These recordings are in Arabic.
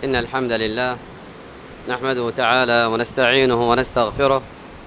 إن الحمد لله نحمده تعالى ونستعينه ونستغفره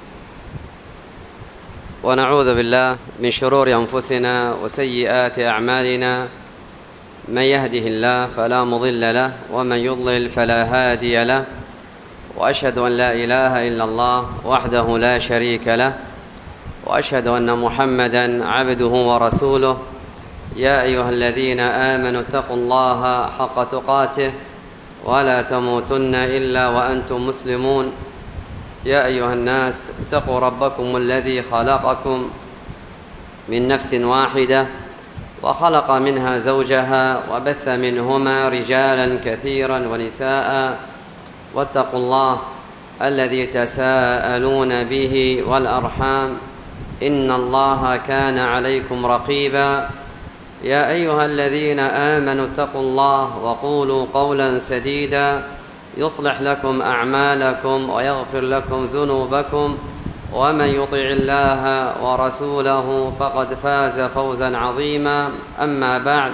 ونعوذ بالله من شرور أنفسنا وسيئات أعمالنا. من يهده الله فلا مضل له ومن يضلل فلا هادي له، وأشهد أن لا إله إلا الله وحده لا شريك له، وأشهد أن محمدا عبده ورسوله. يا أيها الذين آمنوا اتقوا الله حق تقاته ولا تموتن إلا وأنتم مسلمون. يا أيها الناس اتقوا ربكم الذي خلقكم من نفس واحدة وخلق منها زوجها وبث منهما رجالا كثيرا ونساء، واتقوا الله الذي تساءلون به والأرحام إن الله كان عليكم رقيبا. يا أيها الذين آمنوا اتقوا الله وقولوا قولا سديدا يصلح لكم أعمالكم ويغفر لكم ذنوبكم، ومن يطع الله ورسوله فقد فاز فوزا عظيما. أما بعد،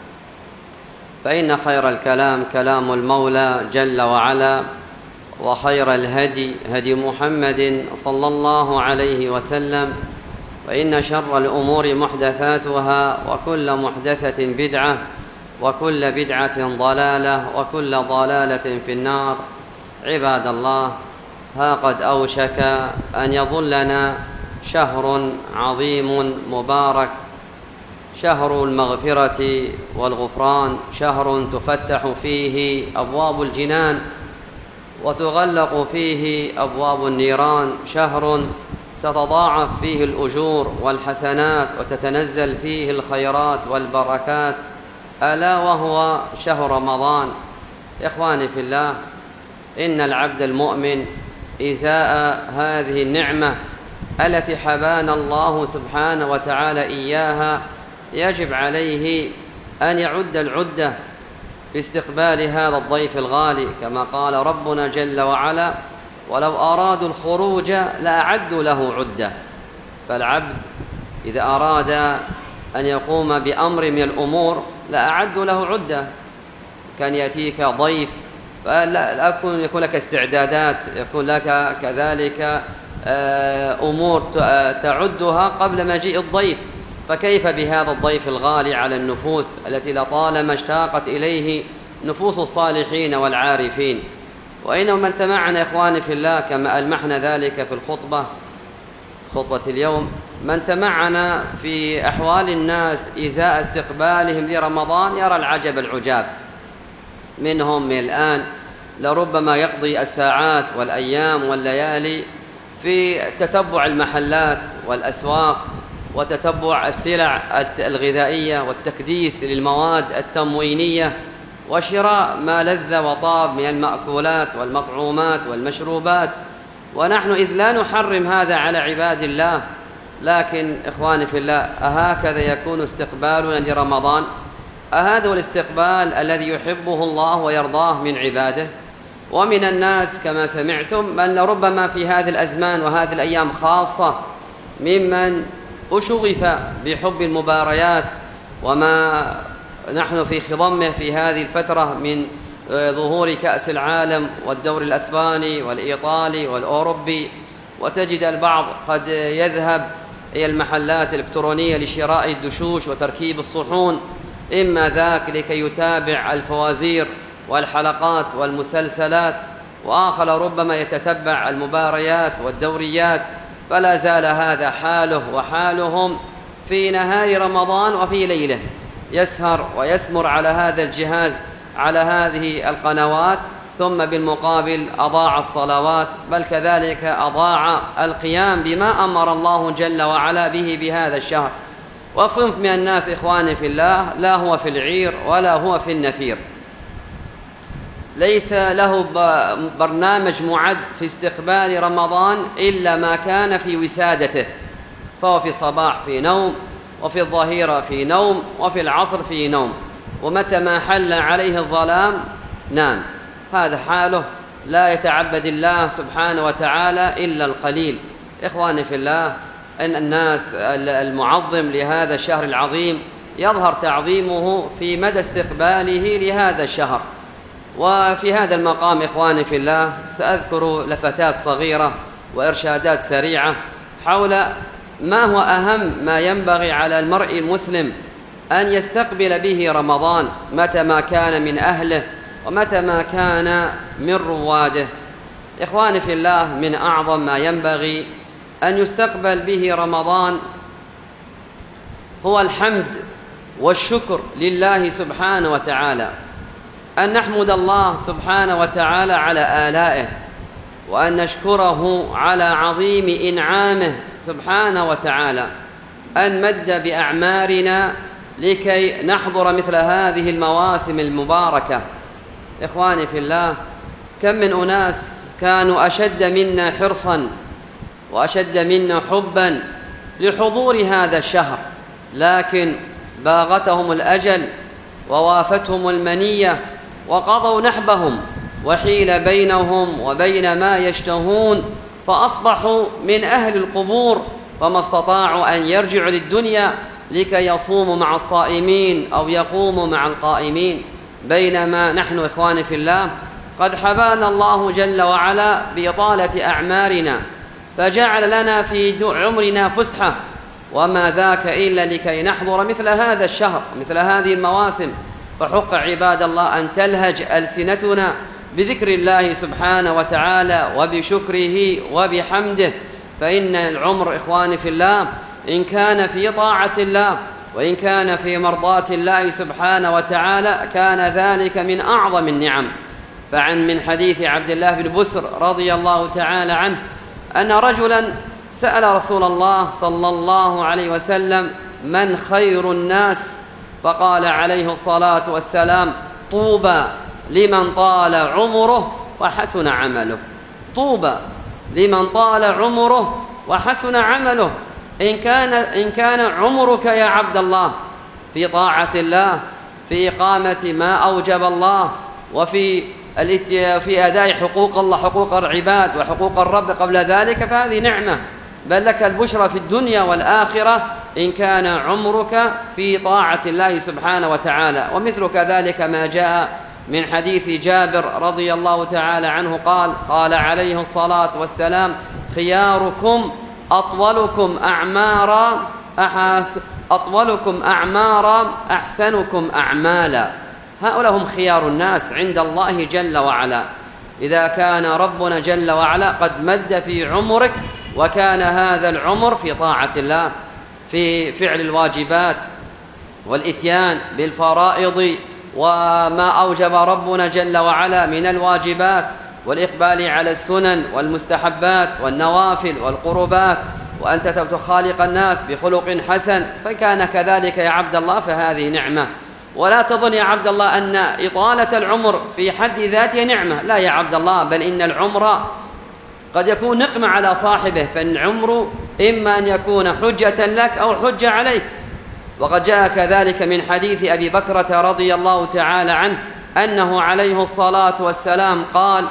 فإن خير الكلام كلام المولى جل وعلا، وخير الهدي هدي محمد صلى الله عليه وسلم، وإن شر الأمور محدثاتها، وكل محدثة بدعة، وكل بدعة ضلالة، وكل ضلالة في النار. عباد الله، ها قد أوشك أن يظلنا شهر عظيم مبارك، شهر المغفرة والغفران، شهر تفتح فيه أبواب الجنان وتغلق فيه أبواب النيران، شهر تتضاعف فيه الأجور والحسنات وتتنزل فيه الخيرات والبركات، ألا وهو شهر رمضان. إخواني في الله، إن العبد المؤمن إزاء هذه النعمة التي حبانا الله سبحانه وتعالى إياها يجب عليه أن يعد العدة باستقبال هذا الضيف الغالي، كما قال ربنا جل وعلا: ولو أرادوا الخروج لأعدوا له عدة. فالعبد إذا أراد أن يقوم بأمر من الأمور لأعدوا له عدة. كان يأتيك ضيف فلا يكون لك استعدادات، يكون لك كذلك أمور تعدها قبل مجيء الضيف، فكيف بهذا الضيف الغالي على النفوس التي لطالما اشتاقت إليه نفوس الصالحين والعارفين. وإنه من تمعنا إخواني في الله، كما ألمحنا ذلك في خطبة اليوم، من تمعنا في أحوال الناس إزاء استقبالهم لرمضان يرى العجب العجاب. منهم من الآن لربما يقضي الساعات والأيام والليالي في تتبع المحلات والأسواق وتتبع السلع الغذائية والتكديس للمواد التموينية وشراء ما لذ وطاب من المأكولات والمطعومات والمشروبات. ونحن إذ لا نحرم هذا على عباد الله، لكن إخواني في الله، أهكذا يكون استقبالنا لرمضان؟ أهذا هو الاستقبال الذي يحبه الله ويرضاه من عباده؟ ومن الناس كما سمعتم من لربما في هذه الأزمان وهذه الأيام خاصة ممن أشغف بحب المباريات وما نحن في خضمه في هذه الفترة من ظهور كأس العالم والدوري الأسباني والإيطالي والأوروبي. وتجد البعض قد يذهب إلى المحلات الإلكترونية لشراء الدشوش وتركيب الصحون، إما ذاك لكي يتابع الفوازير والحلقات والمسلسلات، وآخر ربما يتتبع المباريات والدوريات. فلا زال هذا حاله وحالهم في نهار رمضان وفي ليله، يسهر ويسمر على هذا الجهاز على هذه القنوات، ثم بالمقابل أضاع الصلوات، بل كذلك أضاع القيام بما أمر الله جل وعلا به بهذا الشهر. وصنف من الناس إخواني في الله لا هو في العير ولا هو في النفير، ليس له برنامج معد في استقبال رمضان إلا ما كان في وسادته، فهو في الصباح في نوم، وفي الظهيرة في نوم، وفي العصر في نوم، ومتى ما حل عليه الظلام نام. هذا حاله، لا يتعبد الله سبحانه وتعالى إلا القليل. إخواني في الله، أن الناس المعظم لهذا الشهر العظيم يظهر تعظيمه في مدى استقباله لهذا الشهر. وفي هذا المقام إخواني في الله سأذكر لفتات صغيرة وإرشادات سريعة حول ما هو أهم ما ينبغي على المرء المسلم أن يستقبل به رمضان متى ما كان من أهله ومتى ما كان من رواده. إخواني في الله، من أعظم ما ينبغي أن يستقبل به رمضان هو الحمد والشكر لله سبحانه وتعالى، أن نحمد الله سبحانه وتعالى على آلائه، وأن نشكره على عظيم إنعامه سبحانه وتعالى، أن مد بأعمارنا لكي نحضر مثل هذه المواسم المباركة. إخواني في الله، كم من أناس كانوا أشد منا حرصا وأشد منا حبا لحضور هذا الشهر، لكن باغتهم الأجل ووافتهم المنية وقضوا نحبهم، وحيل بينهم وبين ما يشتهون، فأصبحوا من أهل القبور، فما استطاعوا أن يرجعوا للدنيا لكي يصوموا مع الصائمين أو يقوموا مع القائمين. بينما نحن إخواني في الله قد حبانا الله جل وعلا بإطالة أعمارنا، فجعل لنا في عمرنا فسحة، وما ذاك إلا لكي نحضر مثل هذا الشهر مثل هذه المواسم. فحق عباد الله أن تلهج ألسنتنا بذكر الله سبحانه وتعالى وبشكره وبحمده، فإن العمر إخواني في الله إن كان في طاعة الله وإن كان في مرضاة الله سبحانه وتعالى كان ذلك من أعظم النعم. من حديث عبد الله بن بسر رضي الله تعالى عنه أن رجلا سأل رسول الله صلى الله عليه وسلم: من خير الناس؟ فقال عليه الصلاة والسلام: طوبى لمن طال عمره وحسن عمله. طوبى لمن طال عمره وحسن عمله. إن كان عمرك يا عبد الله في طاعة الله، في إقامة ما أوجب الله، وفي أداء حقوق الله، حقوق العباد وحقوق الرب قبل ذلك، فهذه نعمة، بل لك البشرى في الدنيا والآخرة إن كان عمرك في طاعة الله سبحانه وتعالى. ومثل كذلك ما جاء من حديث جابر رضي الله تعالى عنه قال عليه الصلاة والسلام: خياركم أطولكم أعمارا أحسنكم أعمالا. هؤلاء هم خيار الناس عند الله جل وعلا. إذا كان ربنا جل وعلا قد مد في عمرك وكان هذا العمر في طاعة الله، في فعل الواجبات والإتيان بالفرائض وما أوجب ربنا جل وعلا من الواجبات، والإقبال على السنن والمستحبات والنوافل والقربات، وأنت تخالق الناس بخلق حسن، فكان كذلك يا عبد الله، فهذه نعمة. ولا تظن يا عبد الله أن إطالة العمر في حد ذاته نعمة، لا يا عبد الله، بل إن العمر قد يكون نقمة على صاحبه، فالعمر إما أن يكون حجة لك أو حجة عليك. وقد جاء كذلك من حديث أبي بكرة رضي الله تعالى عنه أنه عليه الصلاة والسلام قال: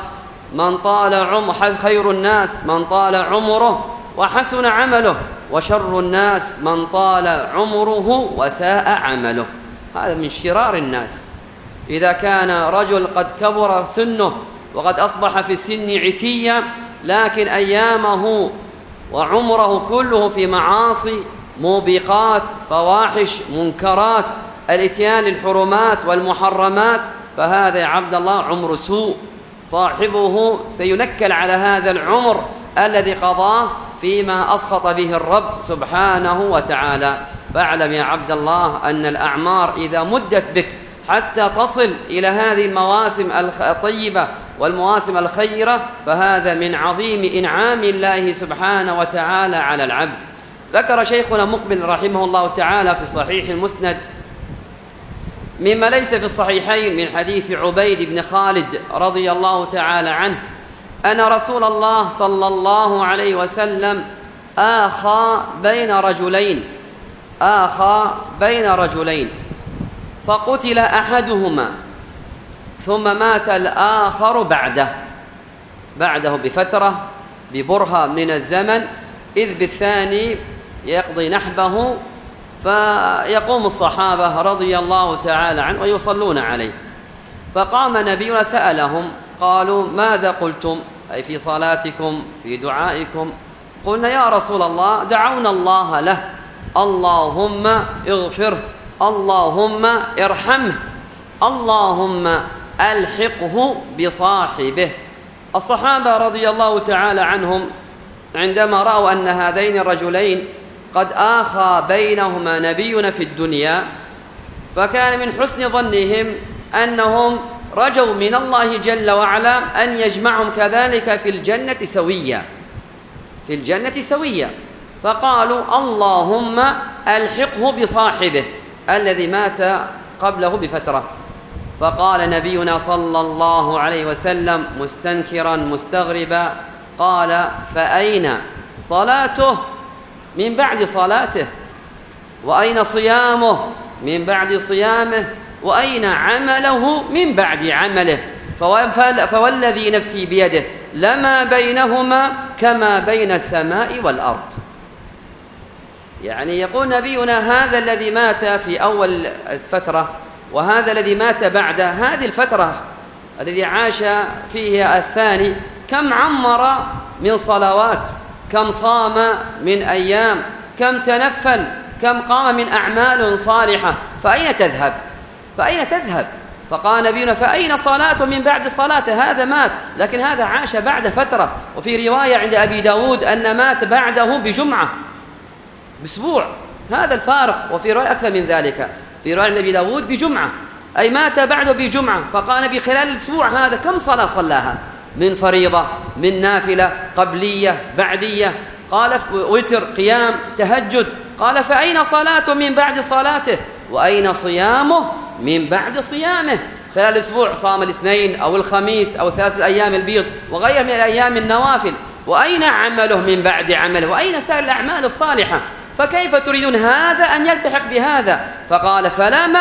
خير الناس من طال عمره وحسن عمله، وشر الناس من طال عمره وساء عمله. هذا من شرار الناس. إذا كان رجل قد كبر سنه وقد أصبح في السن عتيا، لكن أيامه وعمره كله في معاصي، موبقات، فواحش، منكرات، الاتيان للحرمات والمحرمات، فهذا يا عبد الله عمر سوء، صاحبه سينكل على هذا العمر الذي قضاه فيما أسخط به الرب سبحانه وتعالى. فاعلم يا عبد الله أن الأعمار إذا مدت بك حتى تصل إلى هذه المواسم الطيبة والمواسم الخيرة، فهذا من عظيم إنعام الله سبحانه وتعالى على العبد. ذكر شيخنا مقبل رحمه الله تعالى في صحيح المسند مما ليس في الصحيحين من حديث عبيد بن خالد رضي الله تعالى عنه أن رسول الله صلى الله عليه وسلم آخى بين رجلين فقتل أحدهما ثم مات الآخر بعده بفترة، ببرهة من الزمن، إذ بالثاني يقضي نحبه، فيقوم الصحابة رضي الله تعالى عنه ويصلون عليه. فقام نبينا سألهم، قالوا: ماذا قلتم؟ أي في صلاتكم في دعائكم؟ قلنا: يا رسول الله دعونا الله له، اللهم اغفره، اللهم ارحمه، اللهم ألحقه بصاحبه. الصحابة رضي الله تعالى عنهم عندما رأوا أن هذين الرجلين قد آخى بينهما نبينا في الدنيا، فكان من حسن ظنهم أنهم رجوا من الله جل وعلا أن يجمعهم كذلك في الجنة سويا، في الجنة سويا، فقالوا: اللهم ألحقه بصاحبه الذي مات قبله بفترة. فقال نبينا صلى الله عليه وسلم مستنكرا مستغربا، قال: فأين صلاته من بعد صلاته؟ وأين صيامه من بعد صيامه؟ وأين عمله من بعد عمله؟ فوالذي نفسي بيده لما بينهما كما بين السماء والأرض. يعني يقول نبينا هذا الذي مات في أول الفترة وهذا الذي مات بعد هذه الفترة الذي عاش فيها الثاني، كم عمر من صلوات، كم صام من أيام، كم تنفل، كم قام من أعمال صالحة، فأين تذهب؟ فأين تذهب؟ فقال نبينا: فأين صلاته من بعد صلاته؟ هذا مات، لكن هذا عاش بعد فترة. وفي رواية عند أبي داود أن مات بعده بجمعة، بأسبوع، هذا الفارق. وفي رواية أكثر من ذلك، في رواية أبي داود بجمعة، أي مات بعده بجمعة. فقال نبي: خلال الأسبوع هذا كم صلاة صلاها من فريضة، من نافلة، قبلية، بعدية؟ قال: وتر، قيام، تهجد. قال: فأين صلاته من بعد صلاته؟ وأين صيامه من بعد صيامه؟ خلال الأسبوع صام الاثنين أو الخميس أو 3 أيام البيض وغير من الأيام النوافل. وأين عمله من بعد عمله؟ وأين سائر الأعمال الصالحة؟ فكيف تريدون هذا أن يلتحق بهذا؟ فقال: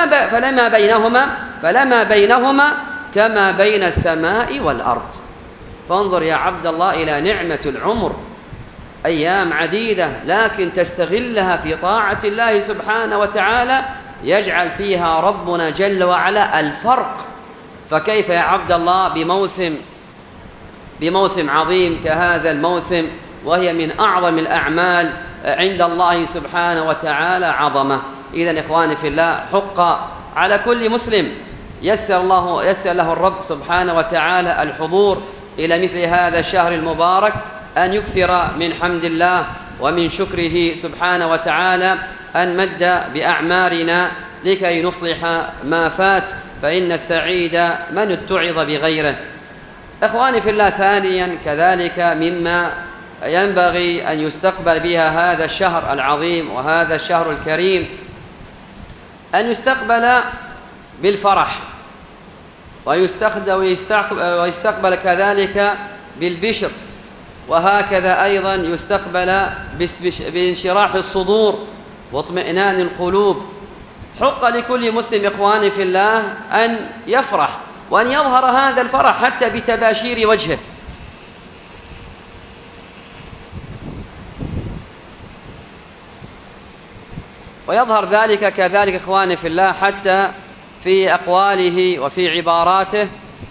فلما بينهما كما بين السماء والأرض. فانظر يا عبد الله إلى نعمة العمر، أيام عديدة لكن تستغلها في طاعة الله سبحانه وتعالى، يجعل فيها ربنا جل وعلا الفرق. فكيف يا عبد الله بموسم عظيم كهذا الموسم، وهي من أعظم الأعمال عند الله سبحانه وتعالى عظمة. إذن إخواني في الله، حق على كل مسلم يسر له الرب سبحانه وتعالى الحضور إلى مثل هذا الشهر المبارك، أن يكثر من حمد الله ومن شكره سبحانه وتعالى، أن مد بأعمارنا لكي نصلح ما فات، فإن السعيد من اتعظ بغيره. إخواني في الله، ثانيا كذلك مما ينبغي أن يستقبل بها هذا الشهر العظيم وهذا الشهر الكريم، أن يستقبل بالفرح، ويستقبل كذلك بالبشر، وهكذا أيضا يستقبل بانشراح الصدور واطمئنان القلوب. حق لكل مسلم إخواني في الله أن يفرح وأن يظهر هذا الفرح حتى بتباشير وجهه. ويظهر ذلك كذلك إخواني في الله حتى في أقواله وفي عباراته،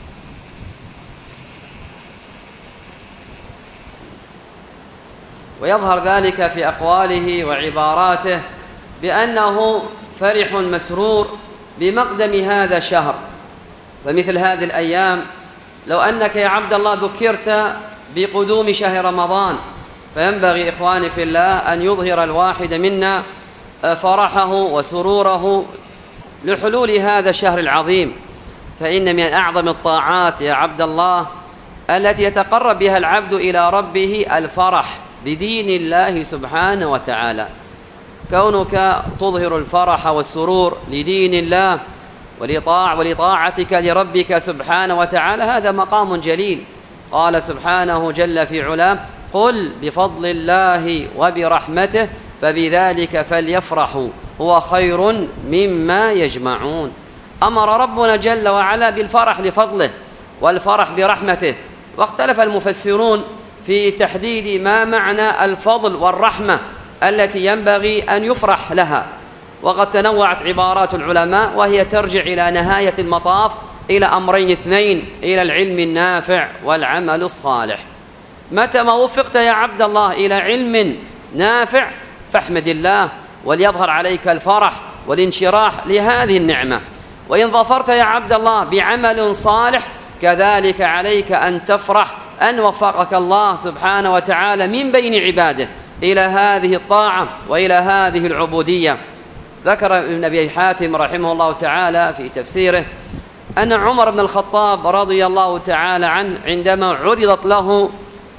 ويظهر ذلك في أقواله وعباراته بأنه فرح مسرور بمقدم هذا الشهر. فمثل هذه الأيام، لو أنك يا عبد الله ذكرت بقدوم شهر رمضان، فينبغي إخواني في الله أن يظهر الواحد منا فرحه وسروره لحلول هذا الشهر العظيم. فإن من أعظم الطاعات يا عبد الله التي يتقرب بها العبد إلى ربه الفرح بدين الله سبحانه وتعالى. كونك تظهر الفرح والسرور لدين الله ولطاعتك لربك سبحانه وتعالى، هذا مقام جليل. قال سبحانه جل في علاه: قل بفضل الله وبرحمته فبذلك فليفرحوا هو خير مما يجمعون. أمر ربنا جل وعلا بالفرح لفضله والفرح برحمته. واختلف المفسرون في تحديد ما معنى الفضل والرحمة التي ينبغي أن يفرح لها، وقد تنوعت عبارات العلماء، وهي ترجع إلى نهاية المطاف إلى أمرين اثنين: إلى العلم النافع والعمل الصالح. متى ما وفقت يا عبد الله إلى علم نافع فاحمد الله، وليظهر عليك الفرح والانشراح لهذه النعمة. وإن ظفرت يا عبد الله بعمل صالح كذلك عليك أن تفرح أن وفقك الله سبحانه وتعالى من بين عباده إلى هذه الطاعة وإلى هذه العبودية. ذكر ابن أبي حاتم رحمه الله تعالى في تفسيره أن عمر بن الخطاب رضي الله تعالى عنه عندما عرضت له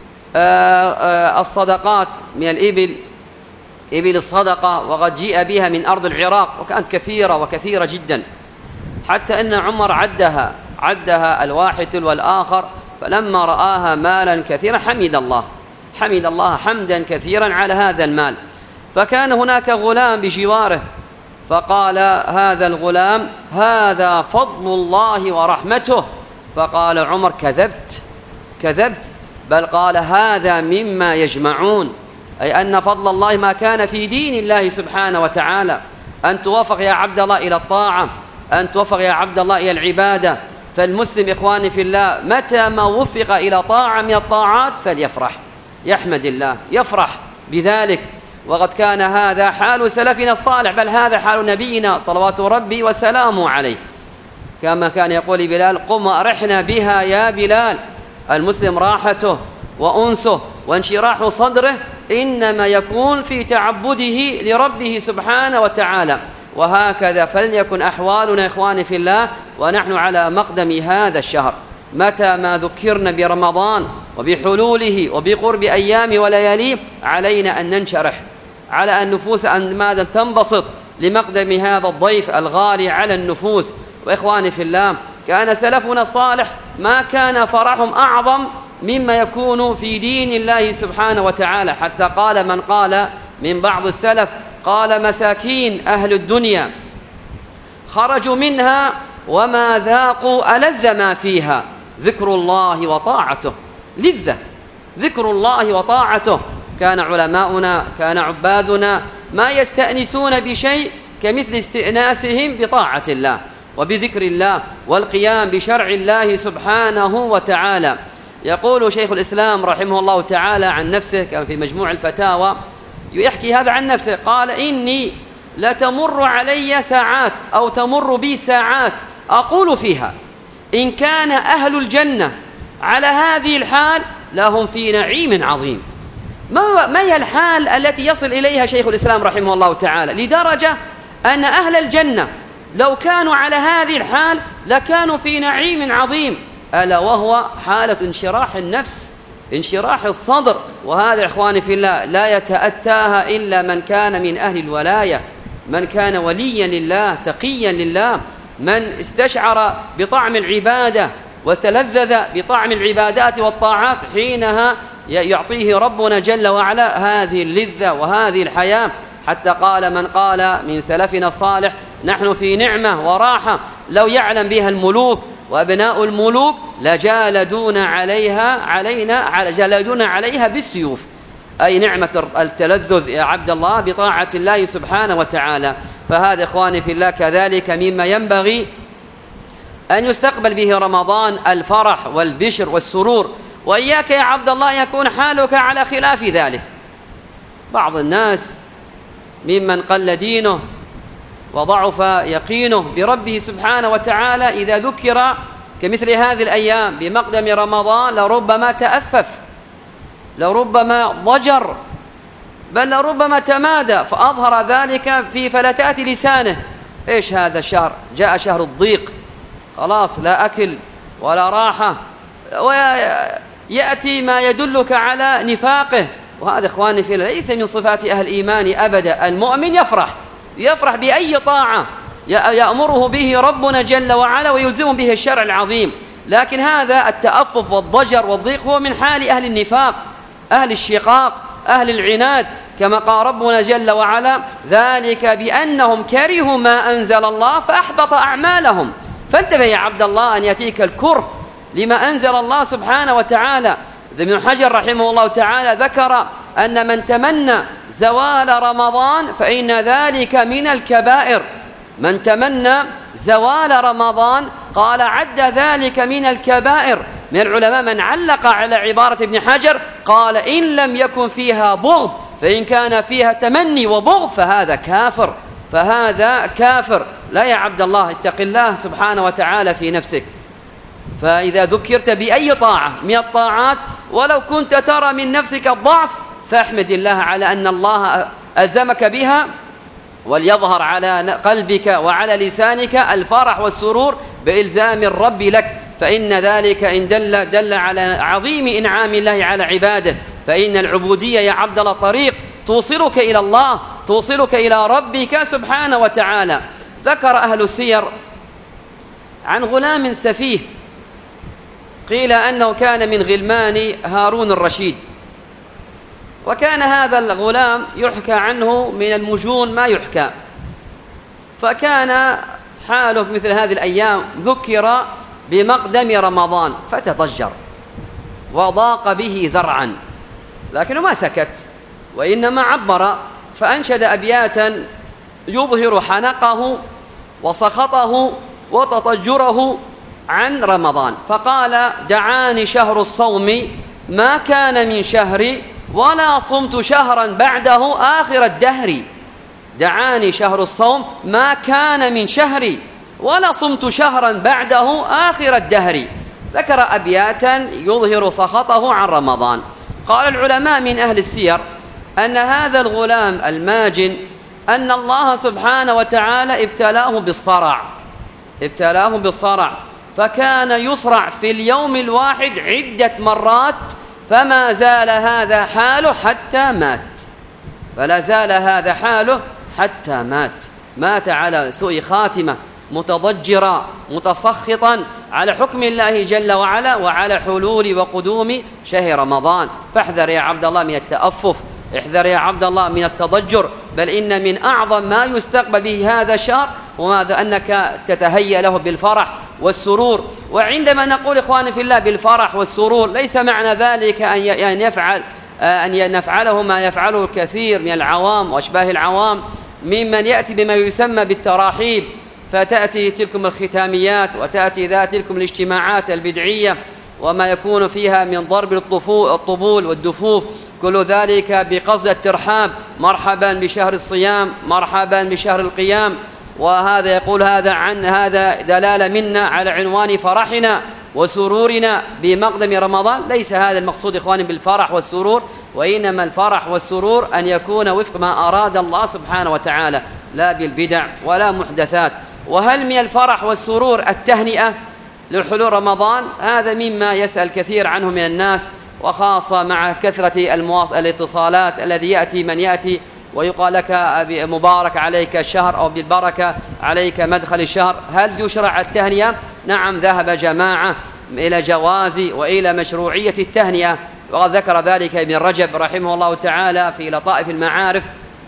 الصدقات من الإبل، إبل الصدقة، وقد جيء بها من أرض العراق وكانت كثيرة وكثيرة جدا، حتى أن عمر عدها الواحد تلو الآخر، فلما رآها مالا كثيرا حمد الله حمدا كثيرا على هذا المال. فكان هناك غلام بجواره، فقال هذا الغلام: هذا فضل الله ورحمته. فقال عمر: كذبت، بل قال: هذا مما يجمعون، أي أن فضل الله ما كان في دين الله سبحانه وتعالى. أن توفق يا عبد الله إلى الطاعة، أن توفق يا عبد الله إلى العبادة. فالمسلم إخواني في الله متى ما وفق إلى طاعة من الطاعات فليفرح، يحمد الله، يفرح بذلك. وقد كان هذا حال سلفنا الصالح، بل هذا حال نبينا صلوات ربي وسلامه عليه، كما كان يقول بلال: قم أرحنا بها يا بلال. المسلم راحته وأنسه وانشراح صدره إنما يكون في تعبده لربه سبحانه وتعالى. وهكذا فليكن أحوالنا إخواني في الله ونحن على مقدم هذا الشهر. متى ما ذكرنا برمضان وبحلوله وبقرب أيام ولياليه علينا أن ننشرح، على النفوس أن ماذا تنبسط لمقدم هذا الضيف الغالي على النفوس. وإخواني في الله كان سلفنا الصالح ما كان فرحهم أعظم مما يكون في دين الله سبحانه وتعالى، حتى قال من قال من بعض السلف قال: مساكين أهل الدنيا خرجوا منها وما ذاقوا ألذ ما فيها، ذكر الله وطاعته. لذة ذكر الله وطاعته. كان علماؤنا كان عبادنا ما يستأنسون بشيء كمثل استئناسهم بطاعة الله وبذكر الله والقيام بشرع الله سبحانه وتعالى. يقول شيخ الإسلام رحمه الله تعالى عن نفسه، كان في مجموع الفتاوى يحكي هذا عن نفسه، قال: إني لتمر علي ساعات أو تمر بي ساعات أقول فيها إن كان أهل الجنة على هذه الحال لهم في نعيم عظيم. ما هي الحال التي يصل إليها شيخ الإسلام رحمه الله تعالى؟ لدرجة أن أهل الجنة لو كانوا على هذه الحال لكانوا في نعيم عظيم، ألا وهو حالة انشراح النفس، انشراح الصدر. وهذا إخواني في الله لا يتأتاها إلا من كان من أهل الولاية، من كان وليا لله تقيا لله، من استشعر بطعم العبادة وتلذذ بطعم العبادات والطاعات، حينها يعطيه ربنا جل وعلا هذه اللذة وهذه الحياة. حتى قال من قال من سلفنا الصالح: نحن في نعمة وراحة لو يعلم بها الملوك وأبناء الملوك لجالدون عليها بالسيوف. أي نعمة التلذذ يا عبد الله بطاعة الله سبحانه وتعالى. فهذا إخواني في الله كذلك مما ينبغي أن يستقبل به رمضان، الفرح والبشر والسرور. وإياك يا عبد الله يكون حالك على خلاف ذلك. بعض الناس ممن قل دينه وضعف يقينه بربه سبحانه وتعالى إذا ذكر كمثل هذه الأيام بمقدم رمضان لربما تأفف، لربما ضجر، بل لربما تمادى، فأظهر ذلك في فلتات لسانه. إيش هذا الشهر؟ جاء شهر الضيق، خلاص لا أكل ولا راحة، ويأتي ما يدلك على نفاقه. وهذا إخواني في الله ليس من صفات أهل الإيمان أبدا. المؤمن يفرح بأي طاعة يأمره به ربنا جل وعلا ويلزم به الشرع العظيم. لكن هذا التأفف والضجر والضيق هو من حال أهل النفاق، أهل الشقاق، أهل العناد، كما قال ربنا جل وعلا: ذلك بأنهم كرهوا ما أنزل الله فأحبط أعمالهم. فانتبه يا عبد الله أن يأتيك الكره لما أنزل الله سبحانه وتعالى. ابن حجر رحمه الله تعالى ذكر أن من تمنى زوال رمضان فإن ذلك من الكبائر، من تمنى زوال رمضان قال عد ذلك من الكبائر. من العلماء من علق على عبارة ابن حجر قال إن لم يكن فيها بغض، فإن كان فيها تمني وبغض فهذا كافر، فهذا كافر. لا يا عبد الله، اتق الله سبحانه وتعالى في نفسك. فإذا ذكرت بأي طاعة من الطاعات ولو كنت ترى من نفسك الضعف فاحمد الله على أن الله ألزمك بها، وليظهر على قلبك وعلى لسانك الفرح والسرور بإلزام الرب لك، فإن ذلك إن دل على عظيم إنعام الله على عباده. فإن العبودية يا عبد الله طريق توصلك إلى الله، توصلك إلى ربك سبحانه وتعالى. ذكر أهل السير عن غلام سفيه قيل أنه كان من غلمان هارون الرشيد، وكان هذا الغلام يحكى عنه من المجون ما يحكى، فكان حاله في مثل هذه الأيام ذكر بمقدم رمضان فتضجر وضاق به ذرعا، لكنه ما سكت وإنما عبر فأنشد أبياتا يظهر حنقه وسخطه وتضجره عن رمضان، فقال دعاني شهر الصوم ما كان من شهري ولا صمت شهرا بعده آخر الدهر. دعاني شهر الصوم ما كان من شهري ولا صمت شهرا بعده آخر الدهر. ذكر أبياتا يظهر سخطه عن رمضان. قال العلماء من أهل السير أن هذا الغلام الماجن أن الله سبحانه وتعالى ابتلاه بالصرع، فكان يصرع في اليوم الواحد عدة مرات، فما زال هذا حاله حتى مات، فلا زال هذا حاله حتى مات على سوء خاتمة، متضجرا متسخطا على حكم الله جل وعلا وعلى حلول وقدوم شهر رمضان. فاحذر يا عبد الله من التأفف، احذر يا عبد الله من التضجر، بل إن من أعظم ما يستقبل به هذا الشهر وماذا أنك تتهيأ له بالفرح والسرور. وعندما نقول إخواني في الله بالفرح والسرور ليس معنى ذلك أن نفعله ما يفعله الكثير من العوام وأشباه العوام ممن يأتي بما يسمى بالتراحيب، فتأتي تلكم الختاميات وتأتي ذات تلكم الاجتماعات البدعية وما يكون فيها من ضرب الطبول والدفوف، كل ذلك بقصد الترحاب، مرحبا بشهر الصيام، مرحبا بشهر القيام، وهذا يقول هذا دلالة منا على عنوان فرحنا وسرورنا بمقدم رمضان. ليس هذا المقصود إخواني بالفرح والسرور، وإنما الفرح والسرور أن يكون وفق ما أراد الله سبحانه وتعالى، لا بالبدع ولا محدثات. وهل من الفرح والسرور التهنئة لحلول رمضان؟ هذا مما يسأل كثير عنه من الناس، وخاصة مع كثرة الاتصالات الذي يأتي من يأتي ويقال لك مبارك عليك الشهر أو بالبركة عليك مدخل الشهر. هل يشرع التهنئة؟ نعم، ذهب جماعة إلى جواز وإلى مشروعية التهنئة، وقد ذكر ذلك ابن رجب رحمه الله تعالى في لطائف المعارف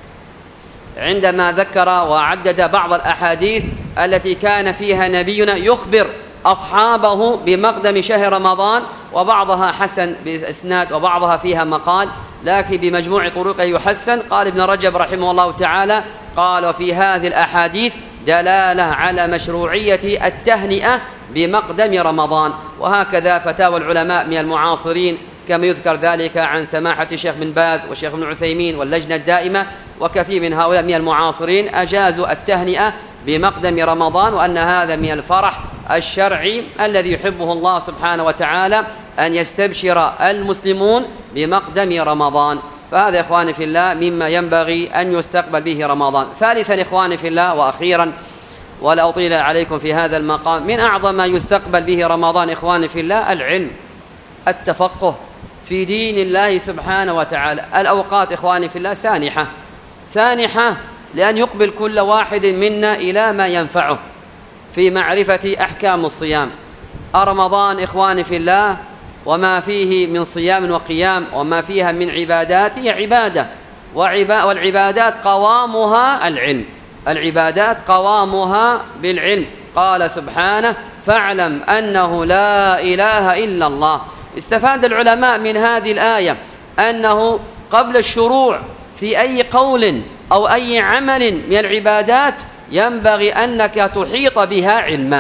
عندما ذكر وعدد بعض الأحاديث التي كان فيها نبينا يخبر أصحابه بمقدم شهر رمضان، وبعضها حسن بإسناد وبعضها فيها مقال، لكن بمجموع طرقه يحسن. قال ابن رجب رحمه الله تعالى قال وفي هذه الأحاديث دلالة على مشروعية التهنئة بمقدم رمضان. وهكذا فتاوى العلماء من المعاصرين كما يذكر ذلك عن سماحة الشيخ بن باز والشيخ ابن عثيمين واللجنة الدائمة، وكثير من هؤلاء من المعاصرين أجازوا التهنئة بمقدم رمضان، وأن هذا من الفرح الشرعي الذي يحبه الله سبحانه وتعالى أن يستبشر المسلمون بمقدم رمضان. فهذا إخواني في الله مما ينبغي أن يستقبل به رمضان. ثالثا إخواني في الله وأخيرا ولا أطيل عليكم في هذا المقام، من أعظم ما يستقبل به رمضان إخواني في الله العلم، التفقه في دين الله سبحانه وتعالى. الأوقات إخواني في الله سانحة لأن يقبل كل واحد منا إلى ما ينفعه في معرفة أحكام الصيام. رمضان إخواني في الله وما فيه من صيام وقيام وما فيها من عبادات هي عبادة، والعبادات قوامها العلم، العبادات قوامها بالعلم. قال سبحانه فاعلم أنه لا إله إلا الله. استفاد العلماء من هذه الآية أنه قبل الشروع في أي قول أو أي عمل من العبادات ينبغي أنك تحيط بها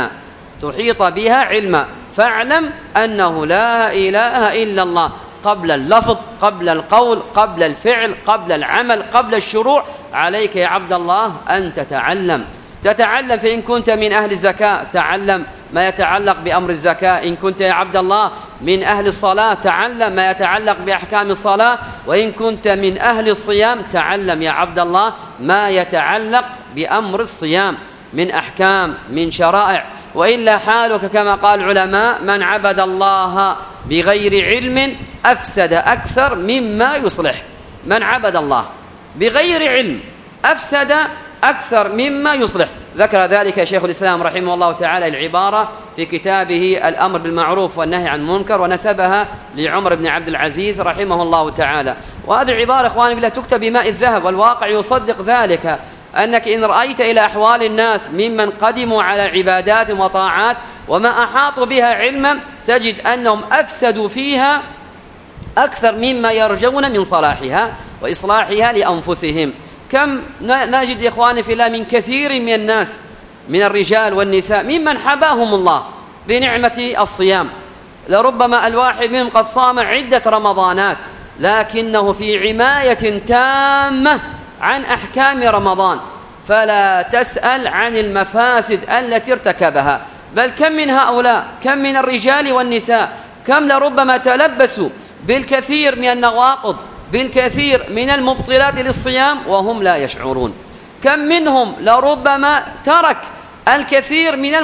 علما، فاعلم أنه لا إله إلا الله قبل اللفظ، قبل القول، قبل الفعل، قبل العمل، قبل الشروع. عليك يا عبد الله أن تتعلم. فإن كنت من أهل الزكاة تعلم ما يتعلق بأمر الزكاة، إن كنت يا عبد الله من أهل الصلاة تعلم ما يتعلق بأحكام الصلاة، وإن كنت من أهل الصيام تعلم يا عبد الله ما يتعلق بأمر الصيام من أحكام، من شرائع. وإلا حالك كما قال العلماء: من عبد الله بغير علم أفسد أكثر مما يصلح. من عبد الله بغير علم أفسد أكثر مما يصلح. ذكر ذلك شيخ الإسلام رحمه الله تعالى العبارة في كتابه الأمر بالمعروف والنهي عن المنكر، ونسبها لعمر بن عبد العزيز رحمه الله تعالى. وهذه العبارة إخواني بالله تكتب بماء الذهب، والواقع يصدق ذلك، أنك إن رأيت إلى أحوال الناس ممن قدموا على عبادات وطاعات وما أحاطوا بها علما، تجد أنهم أفسدوا فيها أكثر مما يرجون من صلاحها وإصلاحها لأنفسهم. كم نجد إخواني في الله من كثير من الناس من الرجال والنساء ممن حباهم الله بنعمة الصيام، لربما الواحد منهم قد صام عدة رمضانات، لكنه في عناية تامة عن أحكام رمضان، فلا تسأل عن المفاسد التي ارتكبها. بل كم من هؤلاء، كم من الرجال والنساء، كم لربما تلبسوا بالكثير من النواقض، بالكثير من المبطلات للصيام وهم لا يشعرون. كم منهم لربما ترك الكثير من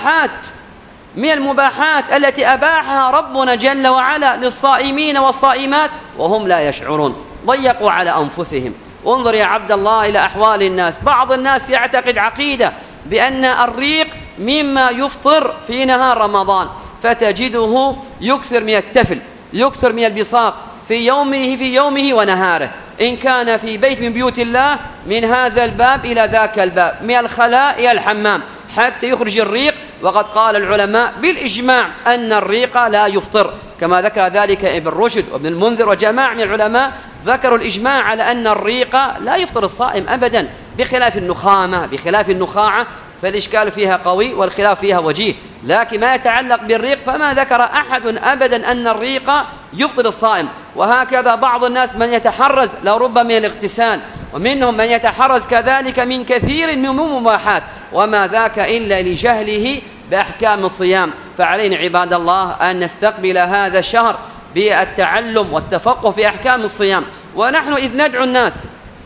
المباحات التي أباحها ربنا جل وعلا للصائمين والصائمات وهم لا يشعرون، ضيقوا على أنفسهم. انظر يا عبد الله إلى أحوال الناس. بعض الناس يعتقد عقيدة بأن الريق مما يفطر في نهار رمضان، فتجده يكثر من التفل، يكثر من البصاق في يومه ونهاره، إن كان في بيت من بيوت الله من هذا الباب إلى ذاك الباب، من الخلاء إلى الحمام، حتى يخرج الريق. وقد قال العلماء بالإجماع أن الريق لا يفطر، كما ذكر ذلك ابن رشد وابن المنذر وجماعة من العلماء ذكروا الإجماع على أن الريق لا يفطر الصائم أبدا، بخلاف النخامة، بخلاف النخاعة، فالإشكال فيها قوي والخلاف فيها وجيه. لكن ما يتعلق بالريق فما ذكر أحد أبدا أن الريق يبطل الصائم. وهكذا بعض الناس من يتحرز لربما من الاغتسال، ومنهم من يتحرز كذلك من كثير من المباحات، وما ذاك إلا لجهله بأحكام الصيام. فعلينا عباد الله أن نستقبل هذا الشهر بالتعلم والتفقه في أحكام الصيام. ونحن إذ ندعو الناس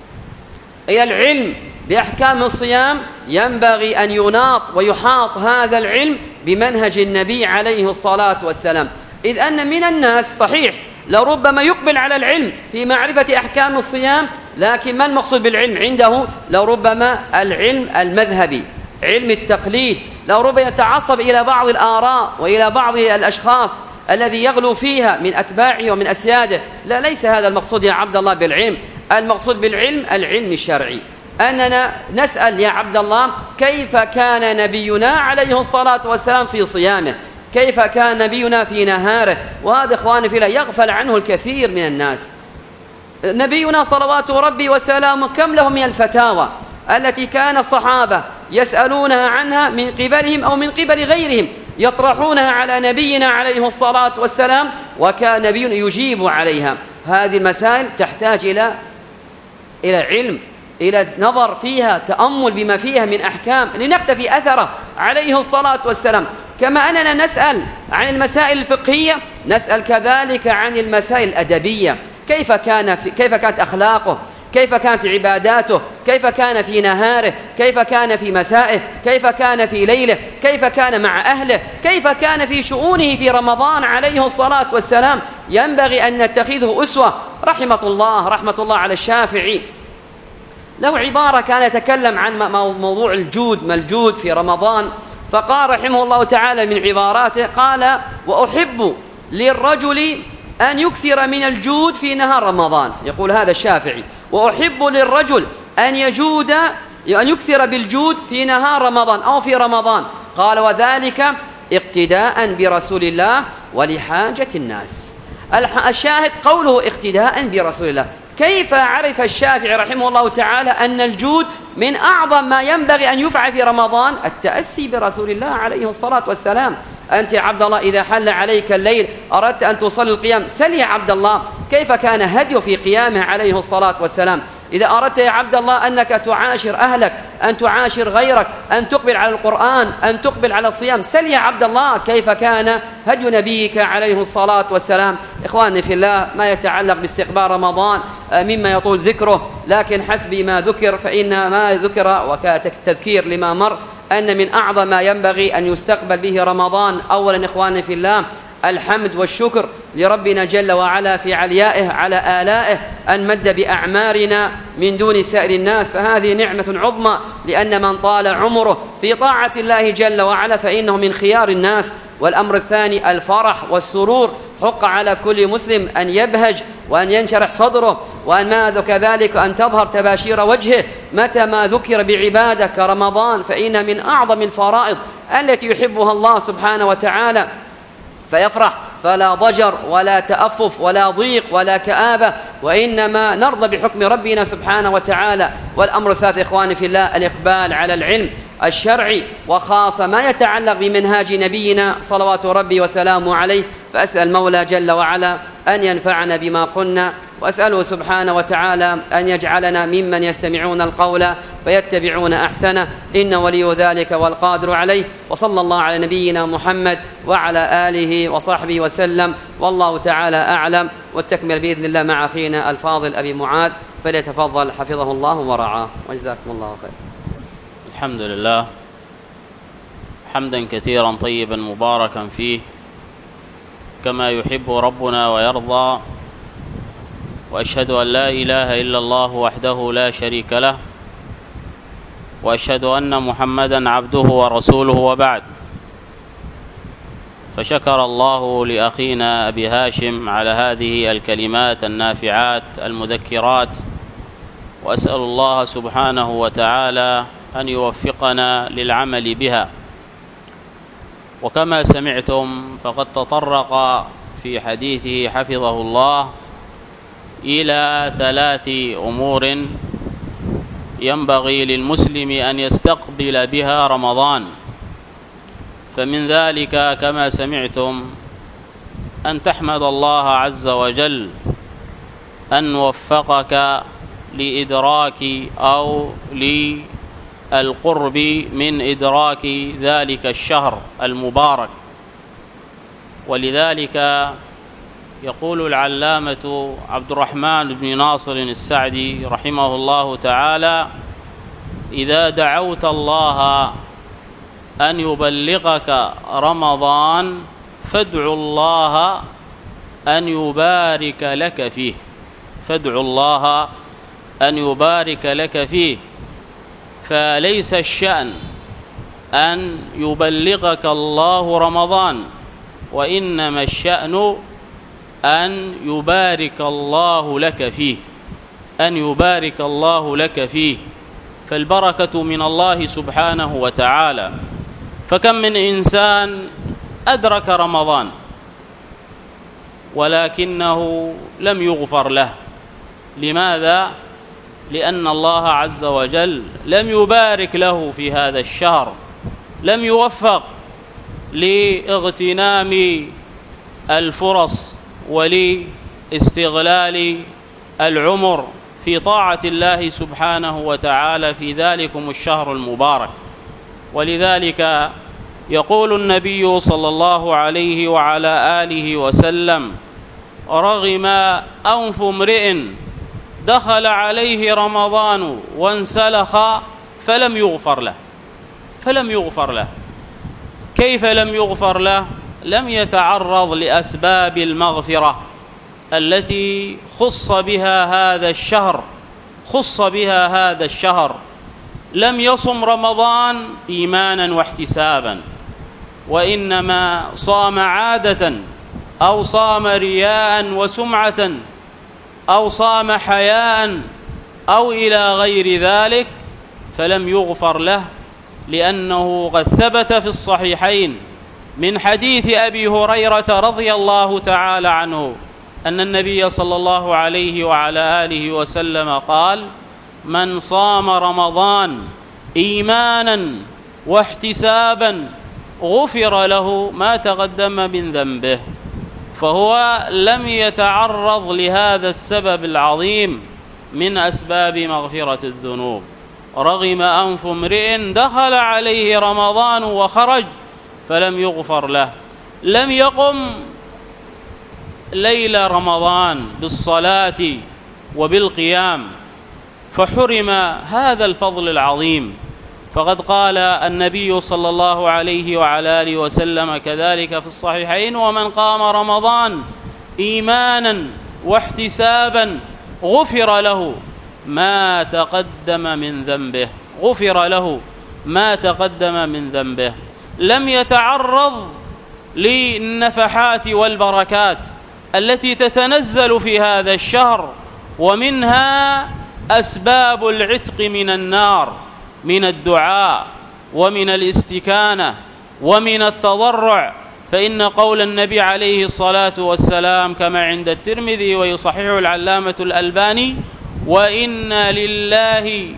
إلى العلم بأحكام الصيام ينبغي أن يناط ويحاط هذا العلم بمنهج النبي عليه الصلاة والسلام، إذ أن من الناس صحيح لربما يقبل على العلم في معرفة أحكام الصيام، لكن ما المقصود بالعلم عنده؟ لربما العلم المذهبي، علم التقليد، لربما يتعصب إلى بعض الآراء وإلى بعض الأشخاص الذي يغلو فيها من أتباعه ومن أسياده. لا، ليس هذا المقصود يا عبد الله بالعلم. المقصود بالعلم العلم الشرعي، أننا نسأل يا عبد الله كيف كان نبينا عليه الصلاة والسلام في صيامه، كيف كان نبينا في نهاره. وهذا إخواني في الله يغفل عنه الكثير من الناس. نبينا صلوات ربي وسلامه كم له من الفتاوى التي كان الصحابة يسألونها عنها من قبلهم أو من قبل غيرهم، يطرحونها على نبينا عليه الصلاة والسلام، وكان نبينا يجيب عليها. هذه المسائل تحتاج إلى علم، إلى نظر فيها، تأمل بما فيها من أحكام لنقتفي أثره عليه الصلاة والسلام. كما أننا نسأل عن المسائل الفقهية، نسأل كذلك عن المسائل الأدبية، كيف كانت أخلاقه، كيف كانت عباداته، كيف كان في نهاره، كيف كان في مسائه، كيف كان في ليله، كيف كان مع أهله، كيف كان في شؤونه في رمضان عليه الصلاة والسلام. ينبغي أن نتخذه أسوة. رحمة الله على الشافعي، له عبارة كان يتكلم عن موضوع الجود، ما الجود في رمضان، فقال رحمه الله تعالى من عباراته، قال: وأحب للرجل أن يكثر من الجود في نهار رمضان. يقول هذا الشافعي: وأحب للرجل أن يكثر بالجود في نهار رمضان أو في رمضان. قال: وذلك اقتداء برسول الله ولحاجة الناس. الشاهد قوله اقتداء برسول الله، كيف عرف الشافعي رحمه الله تعالى أن الجود من أعظم ما ينبغي أن يفعل في رمضان؟ التأسي برسول الله عليه الصلاة والسلام. أنت يا عبد الله إذا حل عليك الليل أردت أن تصلي القيام، سل يا عبد الله كيف كان هديه في قيامه عليه الصلاة والسلام. إذا أردت يا عبد الله أنك تعاشر أهلك، أن تعاشر غيرك، أن تقبل على القرآن، أن تقبل على الصيام، سل يا عبد الله كيف كان هدي نبيك عليه الصلاة والسلام. إخواني في الله، ما يتعلق باستقبال رمضان مما يطول ذكره، لكن حسب ما ذكر فإن ما ذكر وكتذكير لما مر أن من أعظم ما ينبغي أن يستقبل به رمضان أولا إخواني في الله الحمد والشكر لربنا جل وعلا في عليائه على آلائه أن مد بأعمارنا من دون سائر الناس، فهذه نعمة عظمى، لأن من طال عمره في طاعة الله جل وعلا فإنه من خيار الناس. والأمر الثاني الفرح والسرور، حق على كل مسلم أن يبهج وأن ينشرح صدره، وأن ما كذلك أن تظهر تباشير وجهه متى ما ذكر بعبادة كرمضان، فإن من أعظم الفرائض التي يحبها الله سبحانه وتعالى، فيفرح فلا ضجر ولا تأفف ولا ضيق ولا كآبة، وإنما نرضى بحكم ربنا سبحانه وتعالى. والأمر الثالث إخواني في الله الإقبال على العلم الشرعي، وخاصة ما يتعلق بمنهاج نبينا صلوات ربي وسلامه عليه. فأسأل المولى جل وعلا أن ينفعنا بما قلنا، وأسأله سبحانه وتعالى أن يجعلنا ممن يستمعون القول فيتبعون أحسنه، إنه ولي ذلك والقادر عليه. وصلى الله على نبينا محمد وعلى آله وصحبه وسلم، والله تعالى أعلم. والتكمل بإذن الله مع أخينا الفاضل أبي معاذ، فليتفضل حفظه الله ورعاه، وجزاكم الله خير. الحمد لله حمدا كثيرا طيبا مباركا فيه كما يحب ربنا ويرضى، وأشهد أن لا إله إلا الله وحده لا شريك له، وأشهد أن محمدا عبده ورسوله، وبعد. فشكر الله لأخينا أبي هاشم على هذه الكلمات النافعات المذكرات، وأسأل الله سبحانه وتعالى أن يوفقنا للعمل بها. وكما سمعتم فقد تطرق في حديثه حفظه الله إلى 3 أمور ينبغي للمسلم أن يستقبل بها رمضان. فمن ذلك كما سمعتم أن تحمد الله عز وجل أن وفقك لإدراك أو للقرب من إدراك ذلك الشهر المبارك. ولذلك يقول العلامة عبد الرحمن بن ناصر السعدي رحمه الله تعالى: إذا دعوت الله أن يبلغك رمضان فادع الله أن يبارك لك فيه، فادع الله أن يبارك لك فيه. فليس الشأن أن يبلغك الله رمضان، وإنما الشأن أن يبارك الله لك فيه، أن يبارك الله لك فيه. فالبركة من الله سبحانه وتعالى. فكم من إنسان أدرك رمضان ولكنه لم يغفر له. لماذا؟ لأن الله عز وجل لم يبارك له في هذا الشهر، لم يوفق لاغتنام الفرص ولاستغلال العمر في طاعة الله سبحانه وتعالى في ذلكم الشهر المبارك. ولذلك يقول النبي صلى الله عليه وعلى آله وسلم: رغم أنف امرئ دخل عليه رمضان وانسلخ فلم يغفر له، فلم يغفر له. كيف لم يغفر له؟ لم يتعرض لأسباب المغفرة التي خص بها هذا الشهر، خص بها هذا الشهر. لم يصم رمضان إيمانا واحتسابا، وإنما صام عادة، أو صام رياء وسمعة، أو صام حياء، أو إلى غير ذلك، فلم يغفر له. لأنه قد ثبت في الصحيحين من حديث أبي هريرة رضي الله تعالى عنه أن النبي صلى الله عليه وعلى آله وسلم قال: من صام رمضان إيمانا واحتسابا غفر له ما تقدم من ذنبه. فهو لم يتعرض لهذا السبب العظيم من أسباب مغفرة الذنوب. رغم أنف امرئ دخل عليه رمضان وخرج فلم يغفر له، لم يقم ليل رمضان بالصلاة وبالقيام فحرم هذا الفضل العظيم. فقد قال النبي صلى الله عليه وعلى آله وسلم كذلك في الصحيحين: ومن قام رمضان إيمانا واحتسابا غفر له ما تقدم من ذنبه. غفر له ما تقدم من ذنبه. لم يتعرض للنفحات والبركات التي تتنزل في هذا الشهر، ومنها أسباب العتق من النار، من الدعاء ومن الاستكانة ومن التضرع. فإن قول النبي عليه الصلاة والسلام كما عند الترمذي ويصححه العلامة الألباني: وإن لله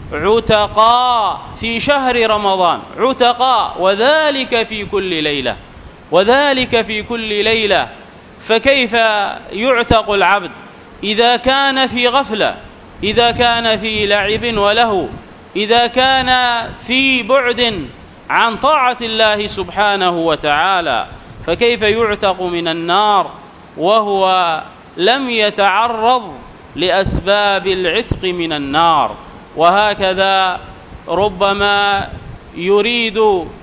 عتقاء في شهر رمضان، عتقاء وذلك في كل ليلة، وذلك في كل ليلة. فكيف يعتق العبد إذا كان في غفلة، إذا كان في لعب ولهو، إذا كان في بعد عن طاعة الله سبحانه وتعالى؟ فكيف يعتق من النار وهو لم يتعرض لأسباب العتق من النار؟ وهكذا ربما يريد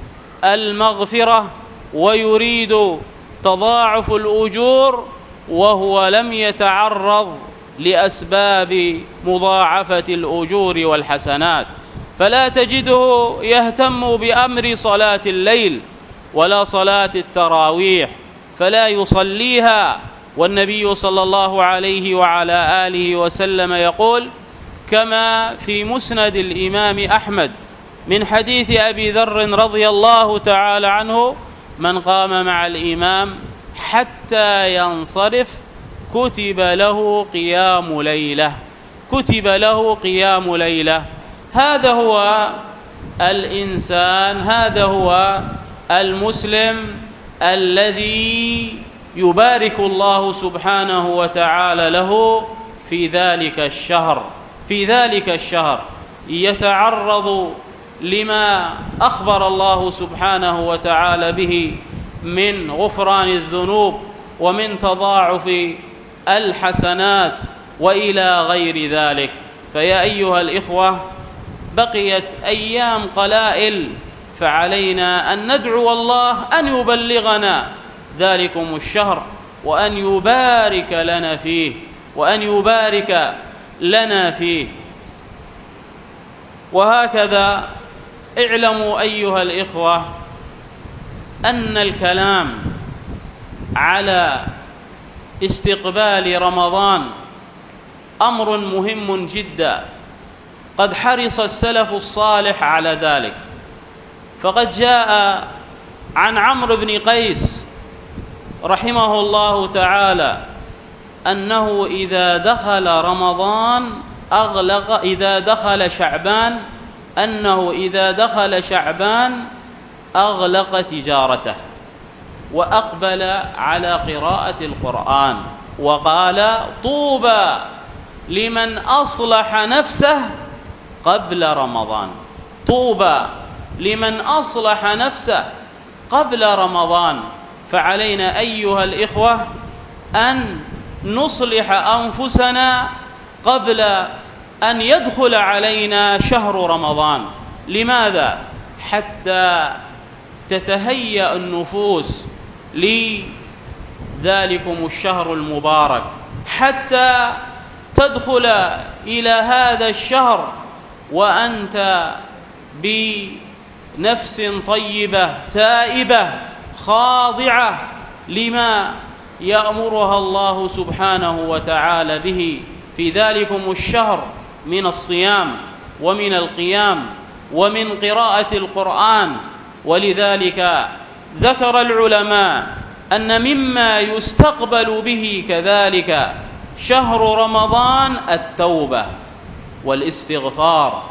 المغفرة ويريد تضاعف الأجور وهو لم يتعرض لأسباب مضاعفة الأجور والحسنات. فلا تجده يهتم بأمر صلاة الليل ولا صلاة التراويح، فلا يصليها. والنبي صلى الله عليه وعلى آله وسلم يقول كما في مسند الإمام أحمد من حديث أبي ذر رضي الله تعالى عنه: من قام مع الإمام حتى ينصرف كتب له قيام ليلة، كتب له قيام ليلة. هذا هو الإنسان، هذا هو المسلم الذي يبارك الله سبحانه وتعالى له في ذلك الشهر، في ذلك الشهر يتعرض لما أخبر الله سبحانه وتعالى به من غفران الذنوب ومن تضاعف الحسنات وإلى غير ذلك. فيا أيها الإخوة، بقيت أيام قلائل، فعلينا أن ندعو الله أن يبلغنا ذلكم الشهر وأن يبارك لنا فيه، وأن يبارك لنا فيه. وهكذا اعلموا أيها الإخوة أن الكلام على استقبال رمضان أمر مهم جدا، قد حرص السلف الصالح على ذلك. فقد جاء عن عمرو بن قيس رحمه الله تعالى أنه إذا دخل رمضان أغلق، إذا دخل شعبان، أنه إذا دخل شعبان أغلق تجارته وأقبل على قراءة القرآن، وقال: طوبى لمن أصلح نفسه قبل رمضان، طوبى لمن أصلح نفسه قبل رمضان. فعلينا أيها الإخوة أن نصلح أنفسنا قبل أن يدخل علينا شهر رمضان. لماذا؟ حتى تتهيأ النفوس لذلكم الشهر المبارك، حتى تدخل إلى هذا الشهر وأنت بنفس طيبة تائبة خاضعة لما يأمرها الله سبحانه وتعالى به في ذلكم الشهر من الصيام ومن القيام ومن قراءة القرآن. ولذلك ذكر العلماء أن مما يستقبل به كذلك شهر رمضان التوبة والاستغفار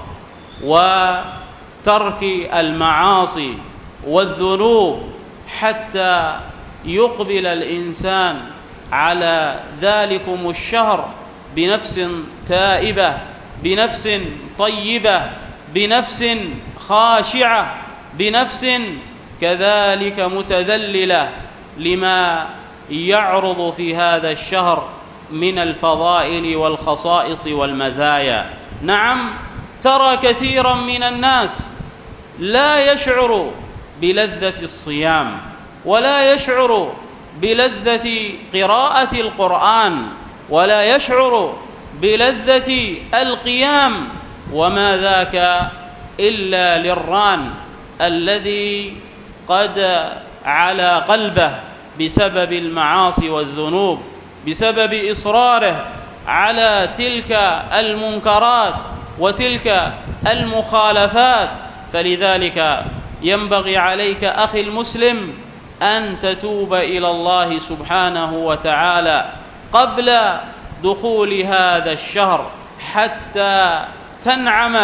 وترك المعاصي والذنوب، حتى يقبل الإنسان على ذلكم الشهر بنفس تائبة، بنفس طيبة، بنفس خاشعة، بنفس كذلك متذللة لما يعرض في هذا الشهر من الفضائل والخصائص والمزايا. نعم، ترى كثيرا من الناس لا يشعر بلذة الصيام ولا يشعر بلذة قراءة القرآن ولا يشعر بلذة القيام، وما ذاك إلا للران الذي قد على قلبه بسبب المعاصي والذنوب، بسبب إصراره على تلك المنكرات وتلك المخالفات. فلذلك ينبغي عليك أخي المسلم أن تتوب إلى الله سبحانه وتعالى قبل دخول هذا الشهر، حتى تنعم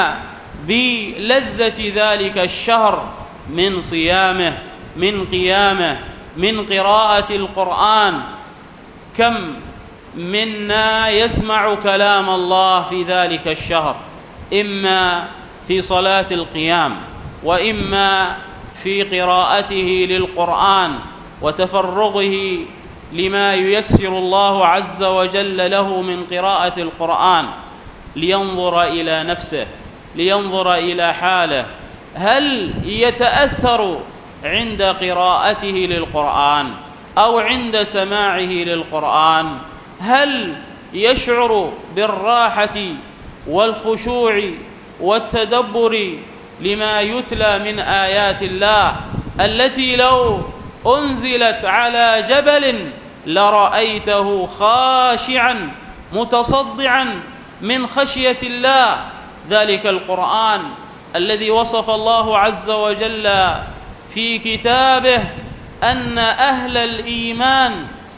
بلذة ذلك الشهر من صيامه، من قيامه، من قراءة القرآن. كم منا يسمع كلام الله في ذلك الشهر، إما في صلاة القيام وإما في قراءته للقرآن وتفرغه لما ييسر الله عز وجل له من قراءة القرآن، لينظر إلى نفسه، لينظر إلى حاله، هل يتأثر عند قراءته للقرآن أو عند سماعه للقرآن؟ هل يشعر بالراحة والخشوع والتدبر لما يتلى من آيات الله التي لو أنزلت على جبل لرأيته خاشعا متصدعا من خشية الله؟ ذلك القرآن الذي وصف الله عز وجل في كتابه أن أهل الإيمان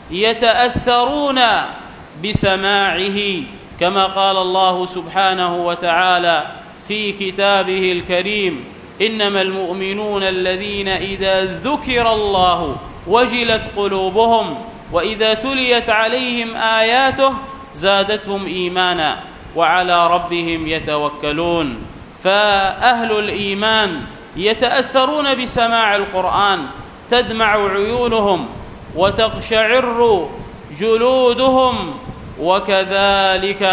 يتأثرون بسماعه، كما قال الله سبحانه وتعالى في كتابه الكريم: إنما المؤمنون الذين إذا ذكر الله وجلت قلوبهم وإذا تليت عليهم آياته زادتهم إيمانا وعلى ربهم يتوكلون. فأهل الإيمان يتأثرون بسماع القرآن، تدمع عيونهم وتقشعر جلودهم، وكذلك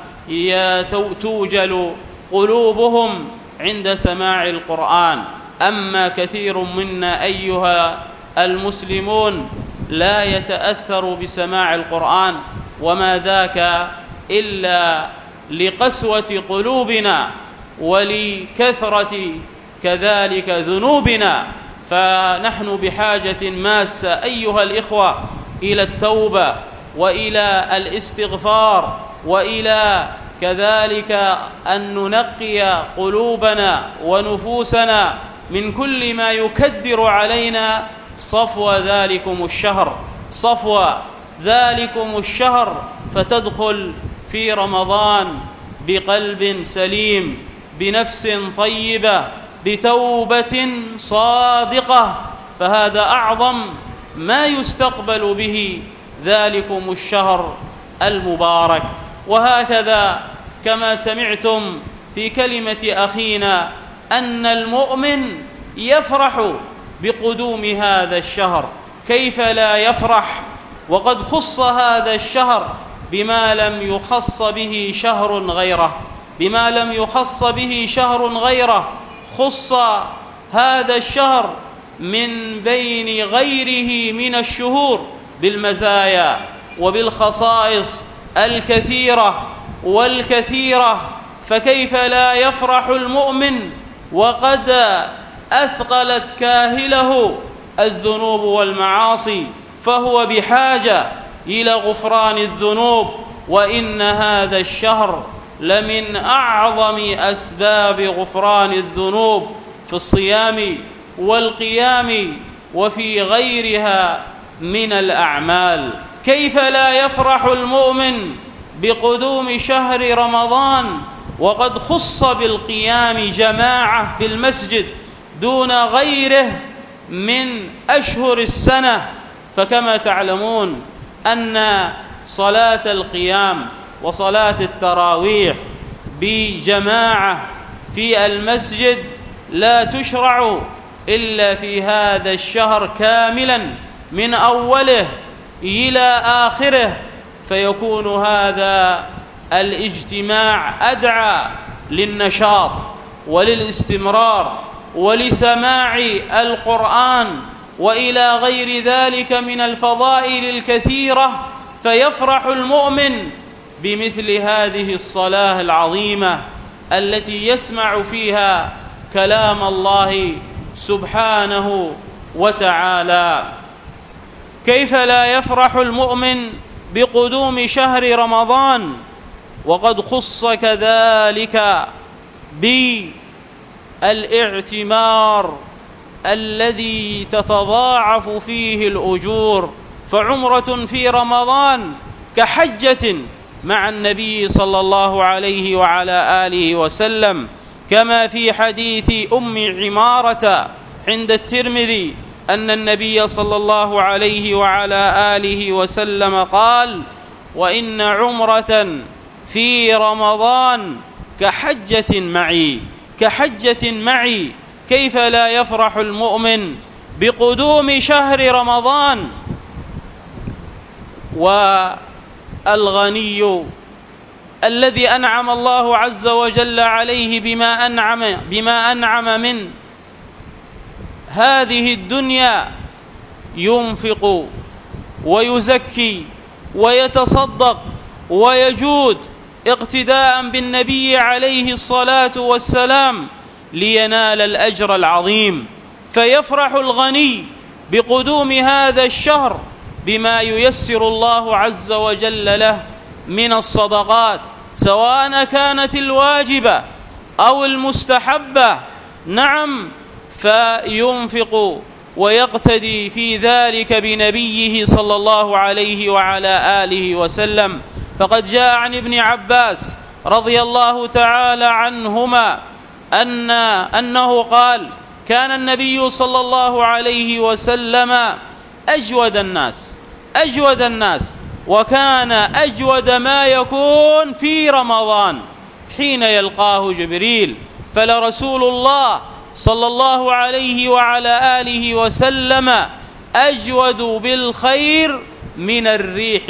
توجل قلوبهم عند سماع القرآن. أما كثير منا أيها المسلمون لا يتأثر بسماع القرآن، وما ذاك إلا لقسوة قلوبنا ولكثرة كذلك ذنوبنا. فنحن بحاجة ماسة أيها الإخوة إلى التوبة وإلى الاستغفار وإلى كذلك أن ننقي قلوبنا ونفوسنا من كل ما يكدر علينا صفو ذلكم الشهر، صفو ذلكم الشهر، فتدخل في رمضان بقلب سليم، بنفس طيبة، بتوبة صادقة. فهذا أعظم ما يستقبل به ذلكم الشهر المبارك. وهكذا كما سمعتم في كلمة أخينا أن المؤمن يفرح بقدوم هذا الشهر، كيف لا يفرح وقد خص هذا الشهر بما لم يخص به شهر غيره، بما لم يخص به شهر غيره. خص هذا الشهر من بين غيره من الشهور بالمزايا وبالخصائص الكثيرة والكثيرة. فكيف لا يفرح المؤمن وقد أثقلت كاهله الذنوب والمعاصي، فهو بحاجة إلى غفران الذنوب. وإن هذا الشهر لمن أعظم أسباب غفران الذنوب في الصيام والقيام وفي غيرها من الأعمال. كيف لا يفرح المؤمن بقدوم شهر رمضان وقد خص بالقيام جماعة في المسجد دون غيره من أشهر السنة؟ فكما تعلمون أن صلاة القيام وصلاة التراويح بجماعة في المسجد لا تشرع إلا في هذا الشهر كاملا من أوله إلى آخره، فيكون هذا الاجتماع أدعى للنشاط وللاستمرار ولسماع القرآن وإلى غير ذلك من الفضائل الكثيرة، فيفرح المؤمن بمثل هذه الصلاة العظيمة التي يسمع فيها كلام الله سبحانه وتعالى. كيف لا يفرح المؤمن بقدوم شهر رمضان وقد خص كذلك بالاعتمار الذي تتضاعف فيه الأجور، فعمرة في رمضان كحجة مع النبي صلى الله عليه وعلى آله وسلم، كما في حديث أم عمارة عند الترمذي أن النبي صلى الله عليه وعلى آله وسلم قال: وإن عمرة في رمضان كحجة معي. كيف لا يفرح المؤمن بقدوم شهر رمضان؟ والغني الذي أنعم الله عز وجل عليه بما أنعم من هذه الدنيا ينفق ويزكي ويتصدق ويجود اقتداء بالنبي عليه الصلاة والسلام لينال الأجر العظيم. فيفرح الغني بقدوم هذا الشهر بما ييسر الله عز وجل له من الصدقات، سواء كانت الواجبة أو المستحبة. نعم، فينفق ويقتدي في ذلك بنبيه صلى الله عليه وعلى آله وسلم. فقد جاء عن ابن عباس رضي الله تعالى عنهما أنه قال: كان النبي صلى الله عليه وسلم أجود الناس، وكان أجود ما يكون في رمضان حين يلقاه جبريل، فلرسول الله صلى الله عليه وعلى آله وسلم أجود بالخير من الريح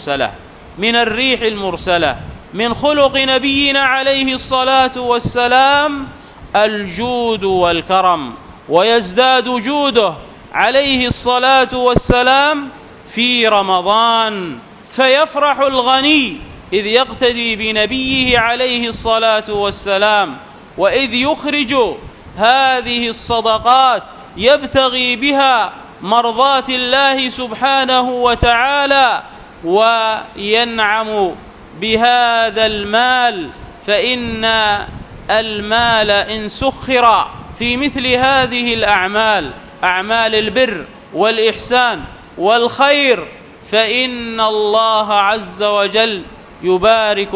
المرسلة. من خلق نبينا عليه الصلاة والسلام الجود والكرم، ويزداد جوده عليه الصلاة والسلام في رمضان. فيفرح الغني إذ يقتدي بنبيه عليه الصلاة والسلام، وإذ يخرج هذه الصدقات يبتغي بها مرضات الله سبحانه وتعالى وينعم بهذا المال. فإن المال إن سخر في مثل هذه الأعمال، أعمال البر والإحسان والخير، فإن الله عز وجل يبارك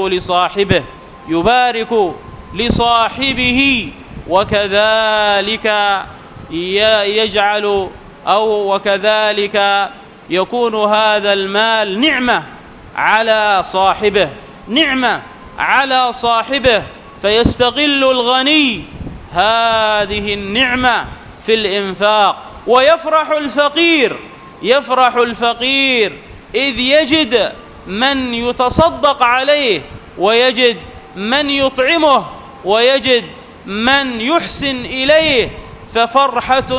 لصاحبه وكذلك وكذلك يكون هذا المال نعمة على صاحبه، فيستغل الغني هذه النعمة في الإنفاق. ويفرح الفقير إذ يجد من يتصدق عليه، ويجد من يطعمه، ويجد من يحسن إليه، ففرحة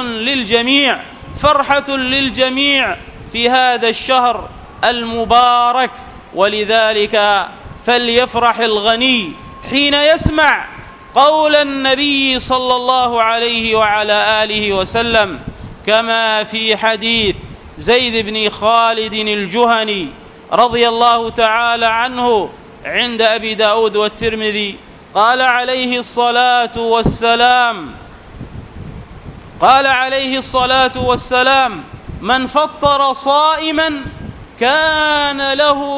للجميع في هذا الشهر المبارك. ولذلك فليفرح الغني حين يسمع قول النبي صلى الله عليه وعلى آله وسلم، كما في حديث زيد بن خالد الجهني رضي الله تعالى عنه عند أبي داود والترمذي، قال عليه الصلاة والسلام: من فطر صائما كان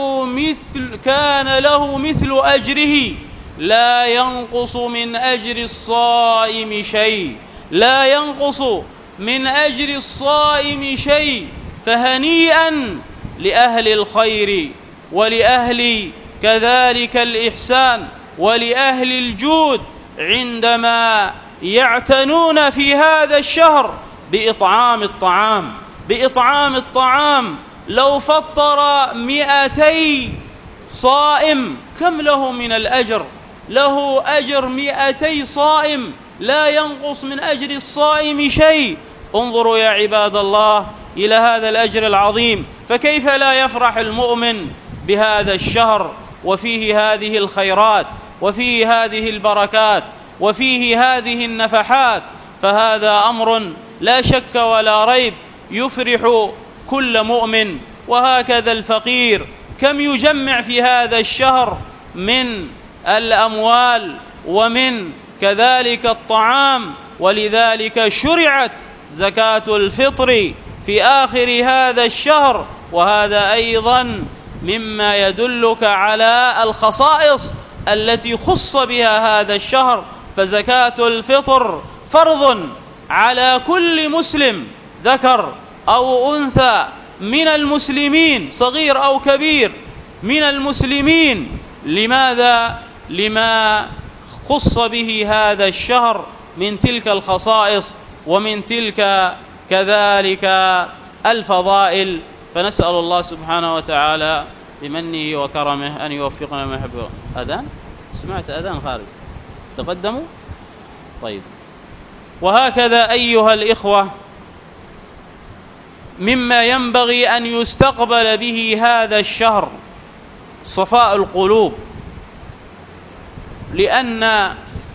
له مثل أجره لا ينقص من أجر الصائم شيء، لا ينقص من أجر الصائم شيء. فهنيئا لأهل الخير ولأهل كذلك الإحسان ولأهل الجود عندما يعتنون في هذا الشهر بإطعام الطعام. لو فطر 200 صائم كم له من الأجر؟ له أجر 200 صائم لا ينقص من أجر الصائم شيء. انظروا يا عباد الله إلى هذا الأجر العظيم. فكيف لا يفرح المؤمن بهذا الشهر وفيه هذه الخيرات وفيه هذه البركات وفيه هذه النفحات؟ فهذا أمر لا شك ولا ريب يفرح كل مؤمن. وهكذا الفقير كم يجمع في هذا الشهر من الأموال ومن كذلك الطعام. ولذلك شرعت زكاة الفطر في آخر هذا الشهر، وهذا أيضا مما يدلك على الخصائص التي خص بها هذا الشهر. فزكاة الفطر فرض على كل مسلم ذكر أو أنثى من المسلمين، صغير أو كبير من المسلمين. لماذا؟ لما خص به هذا الشهر من تلك الخصائص ومن تلك كذلك الفضائل. فنسأل الله سبحانه وتعالى بمنه وكرمه أن يوفقنا ما يحب. أذان؟ سمعت أذان خارج، تقدموا؟ طيب. وهكذا أيها الإخوة مما ينبغي أن يستقبل به هذا الشهر صفاء القلوب، لأن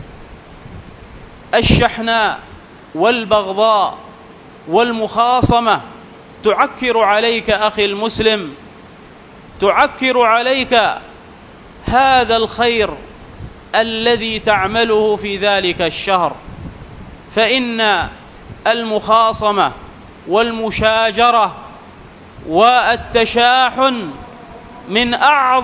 الشحناء والبغضاء والمخاصمة تعكر عليك أخي المسلم، تعكر عليك هذا الخير الذي تعمله في ذلك الشهر. فإن المخاصمة والمشاجرة والتشاحن من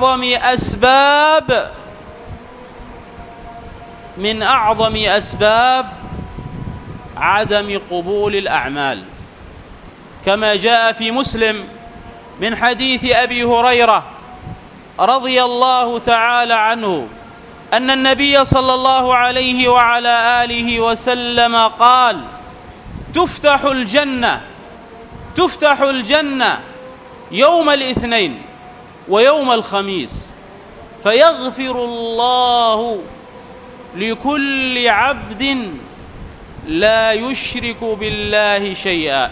أعظم أسباب عدم قبول الأعمال، كما جاء في مسلم من حديث أبي هريرة رضي الله تعالى عنه أن النبي صلى الله عليه وعلى آله وسلم قال: تفتح الجنة يوم الاثنين ويوم الخميس، فيغفر الله لكل عبد لا يشرك بالله شيئا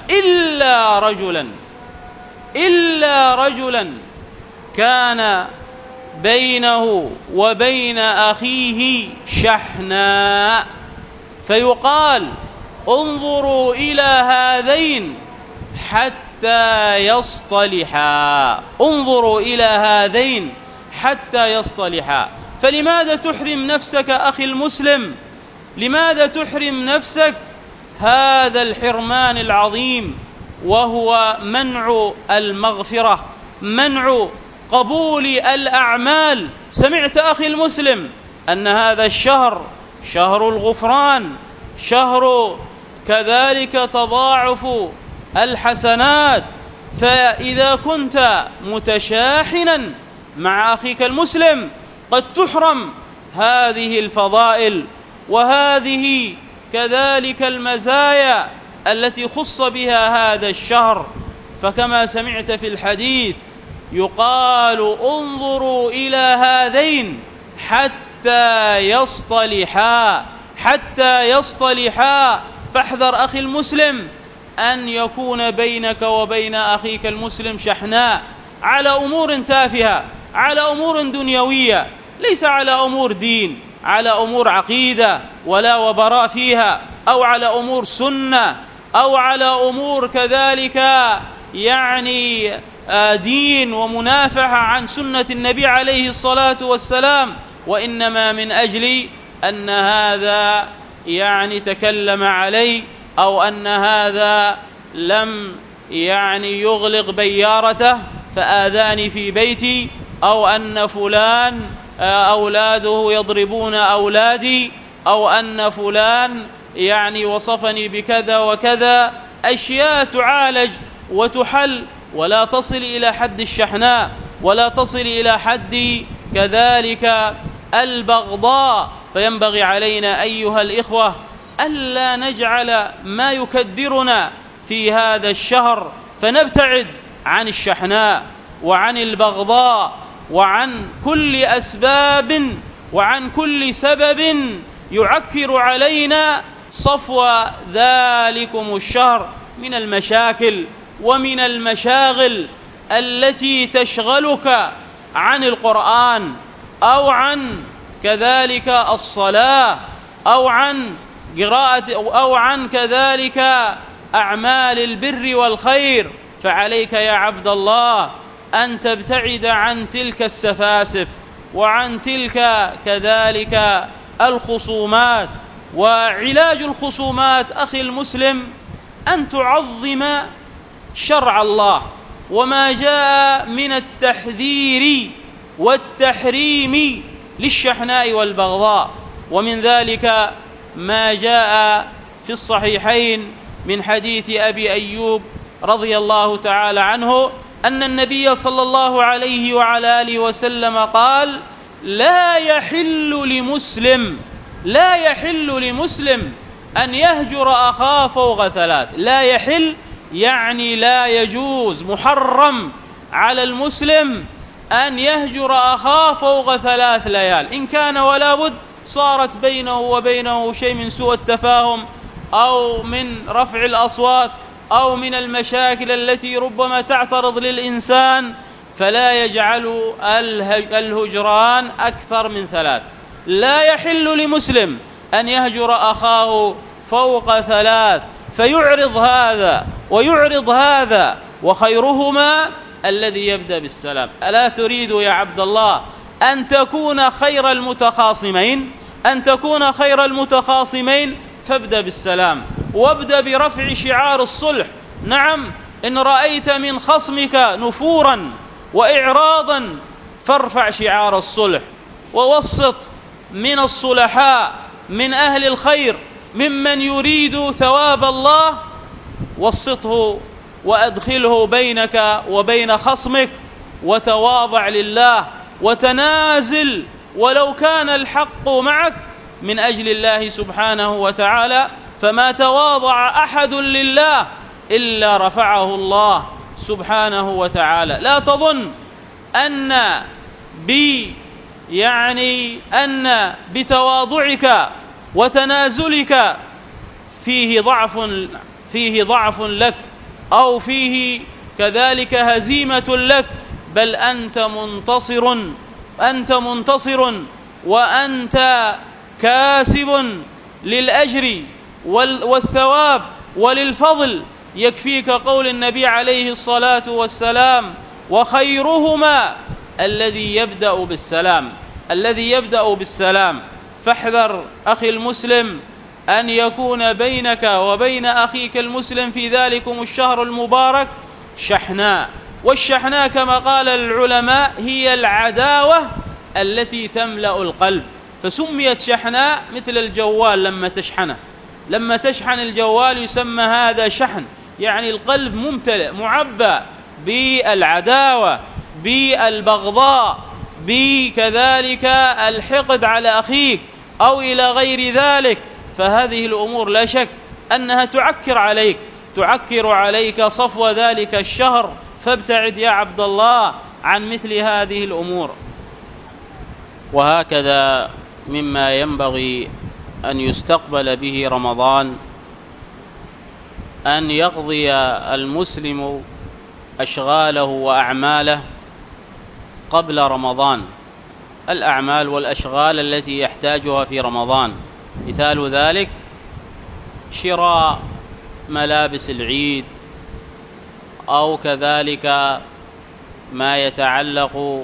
إلا رجلا كان بينه وبين أخيه شحناء، فيقال: انظروا إلى هذين حتى يصطلحا، انظروا إلى هذين حتى يصطلحا. فلماذا تحرم نفسك أخي المسلم؟ لماذا تحرم نفسك هذا الحرمان العظيم، وهو منع المغفرة، منع قبول الأعمال؟ سمعت أخي المسلم أن هذا الشهر شهر الغفران، شهر كذلك تضاعف الحسنات. فإذا كنت متشاحنا مع أخيك المسلم قد تحرم هذه الفضائل وهذه كذلك المزايا التي خص بها هذا الشهر. فكما سمعت في الحديث يقال: انظروا إلى هذين حتى يصطلحا. فاحذر أخي المسلم أن يكون بينك وبين أخيك المسلم شحناء على أمور تافهة، على أمور دنيوية، ليس على أمور دين، على أمور عقيدة ولا وبراء فيها، أو على أمور سنة، أو على أمور كذلك يعني دين ومنافحة عن سنة النبي عليه الصلاة والسلام، وإنما من أجل أن هذا يعني تكلم عليه، أو أن هذا لم يعني يغلق بيارته فآذاني في بيتي، أو أن فلان أولاده يضربون أولادي، أو أن فلان يعني وصفني بكذا وكذا. أشياء تعالج وتحل، ولا تصل إلى حد الشحناء، ولا تصل إلى حد كذلك البغضاء. فينبغي علينا أيها الإخوة ألا نجعل ما يكدرنا في هذا الشهر، فنبتعد عن الشحناء وعن البغضاء وعن كل أسباب وعن كل سبب يعكر علينا صفو ذلكم الشهر من المشاكل ومن المشاغل التي تشغلك عن القرآن، أو عن كذلك الصلاة، أو عن قراءة، أو عن كذلك أعمال البر والخير. فعليك يا عبد الله أن تبتعد عن تلك السفاسف وعن تلك كذلك الخصومات. وعلاج الخصومات أخي المسلم أن تعظم شرع الله وما جاء من التحذير والتحريم للشحناء والبغضاء. ومن ذلك ما جاء في الصحيحين من حديث أبي أيوب رضي الله تعالى عنه أن النبي صلى الله عليه وعلى آله وسلم قال: لا يحل لمسلم أن يهجر أخاه فوق ثلاث. لا يحل يعني لا يجوز، محرم على المسلم أن يهجر أخاه فوق 3 ليال. إن كان ولا بد صارت بينه وبينه شيء من سوء التفاهم أو من رفع الأصوات أو من المشاكل التي ربما تعترض للإنسان، فلا يجعل الهجران أكثر من 3. لا يحل لمسلم أن يهجر أخاه فوق 3، فيعرض هذا ويعرض هذا، وخيرهما الذي يبدأ بالسلام. ألا تريد يا عبد الله أن تكون خير المتخاصمين؟ أن تكون خير المتخاصمين فابدأ بالسلام، وابدأ برفع شعار الصلح. نعم، إن رأيت من خصمك نفورا وإعراضا فارفع شعار الصلح، ووسط من الصلحاء من أهل الخير ممن يريد ثواب الله، وسطه وأدخله بينك وبين خصمك، وتواضع لله وتنازل ولو كان الحق معك من أجل الله سبحانه وتعالى. فما تواضع أحد لله إلا رفعه الله سبحانه وتعالى. لا تظن أن بتواضعك وتنازلك فيه ضعف لك أو فيه كذلك هزيمة لك، بل أنت منتصر وأنت كاسب للأجر والثواب وللفضل. يكفيك قول النبي عليه الصلاة والسلام: وخيرهما الذي يبدأ بالسلام. فاحذر أخي المسلم أن يكون بينك وبين أخيك المسلم في ذلكم الشهر المبارك شحناء. والشحناء كما قال العلماء هي العداوة التي تملأ القلب، فسميت شحناء مثل الجوال لما تشحن الجوال يسمى هذا شحن، يعني القلب ممتلئ معبى بالعداوة بالبغضاء بكذلك الحقد على أخيك أو إلى غير ذلك. فهذه الأمور لا شك أنها تعكر عليك صفو ذلك الشهر، فابتعد يا عبد الله عن مثل هذه الأمور. وهكذا مما ينبغي أن يستقبل به رمضان أن يقضي المسلم أشغاله وأعماله قبل رمضان، الأعمال والأشغال التي يحتاجها في رمضان. مثال ذلك شراء ملابس العيد، أو كذلك ما يتعلق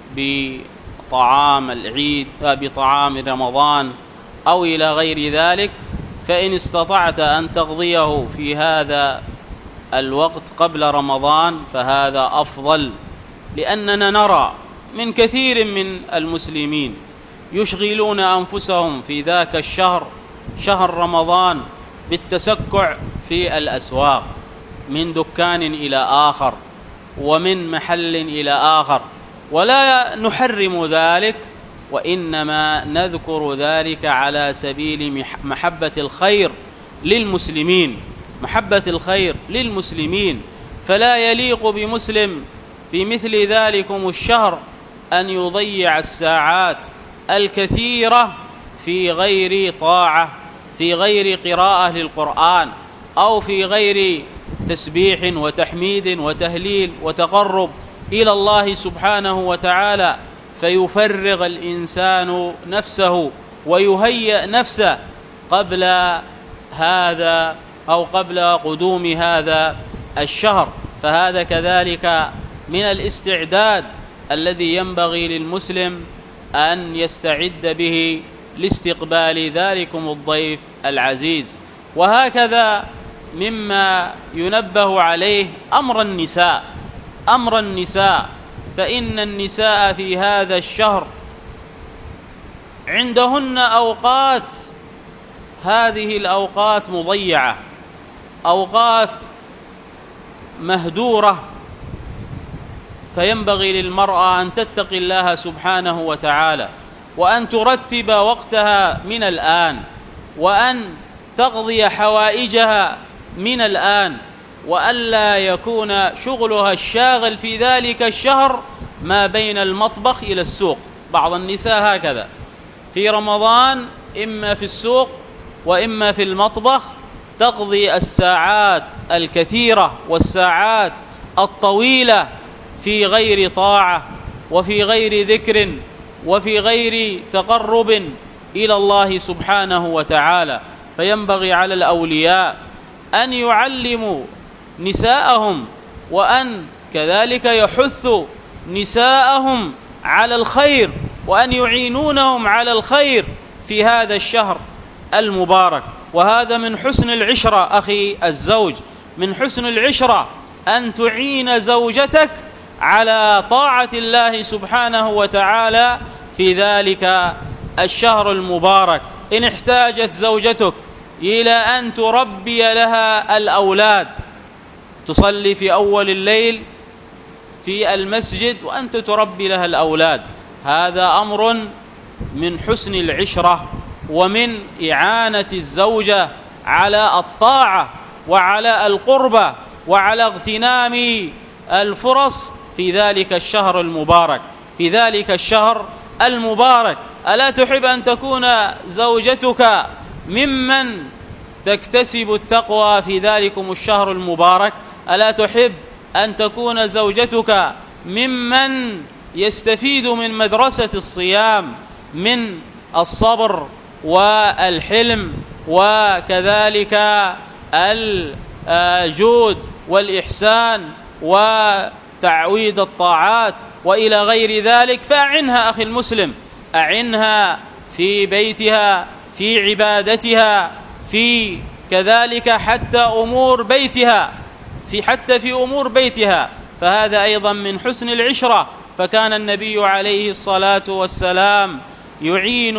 بطعام العيد بطعام رمضان أو إلى غير ذلك. فإن استطعت أن تقضيه في هذا الوقت قبل رمضان فهذا أفضل، لأننا نرى من كثير من المسلمين يشغلون أنفسهم في ذاك الشهر، شهر رمضان، بالتسكع في الأسواق من دكان إلى آخر ومن محل إلى آخر، ولا نحرم ذلك، وإنما نذكر ذلك على سبيل محبة الخير للمسلمين، محبة الخير للمسلمين. فلا يليق بمسلم في مثل ذلكم الشهر أن يضيع الساعات الكثيرة في غير طاعة، في غير قراءة للقرآن، أو في غير تسبيح وتحميد وتهليل وتقرب إلى الله سبحانه وتعالى، فيفرغ الإنسان نفسه ويهيئ نفسه قبل هذا أو قبل قدوم هذا الشهر. فهذا كذلك من الاستعداد الذي ينبغي للمسلم أن يستعد به لاستقبال ذلكم الضيف العزيز. وهكذا مما ينبه عليه أمر النساء، فإن النساء في هذا الشهر عندهن أوقات، هذه الأوقات مضيعة، أوقات مهدورة، فينبغي للمرأة أن تتقي الله سبحانه وتعالى، وأن ترتب وقتها من الآن، وأن تقضي حوائجها من الآن، وألا يكون شغلها الشاغل في ذلك الشهر ما بين المطبخ إلى السوق. بعض النساء هكذا في رمضان إما في السوق وإما في المطبخ، تقضي الساعات الكثيرة والساعات الطويلة في غير طاعة وفي غير ذكر وفي غير تقرب إلى الله سبحانه وتعالى. فينبغي على الأولياء أن يعلموا نساءهم، وأن كذلك يحثوا نساءهم على الخير، وأن يعينونهم على الخير في هذا الشهر المبارك. وهذا من حسن العشرة أخي الزوج، من حسن العشرة أن تعين زوجتك على طاعة الله سبحانه وتعالى في ذلك الشهر المبارك. إن احتاجت زوجتك إلى أن تربي لها الأولاد، تصلي في أول الليل في المسجد وأنت تربي لها الأولاد، هذا أمر من حسن العشرة ومن إعانة الزوجة على الطاعة وعلى القربة وعلى اغتنام الفرص في ذلك الشهر المبارك، في ذلك الشهر المبارك. ألا تحب أن تكون زوجتك ممن تكتسب التقوى في ذلكم الشهر المبارك؟ ألا تحب أن تكون زوجتك ممن يستفيد من مدرسة الصيام، من الصبر والحلم وكذلك الجود والإحسان وتعويض الطاعات وإلى غير ذلك؟ فأعنها أخي المسلم، أعنها في بيتها، في عبادتها، في كذلك حتى أمور بيتها، حتى في أمور بيتها، فهذا أيضا من حسن العشرة. فكان النبي عليه الصلاة والسلام يعين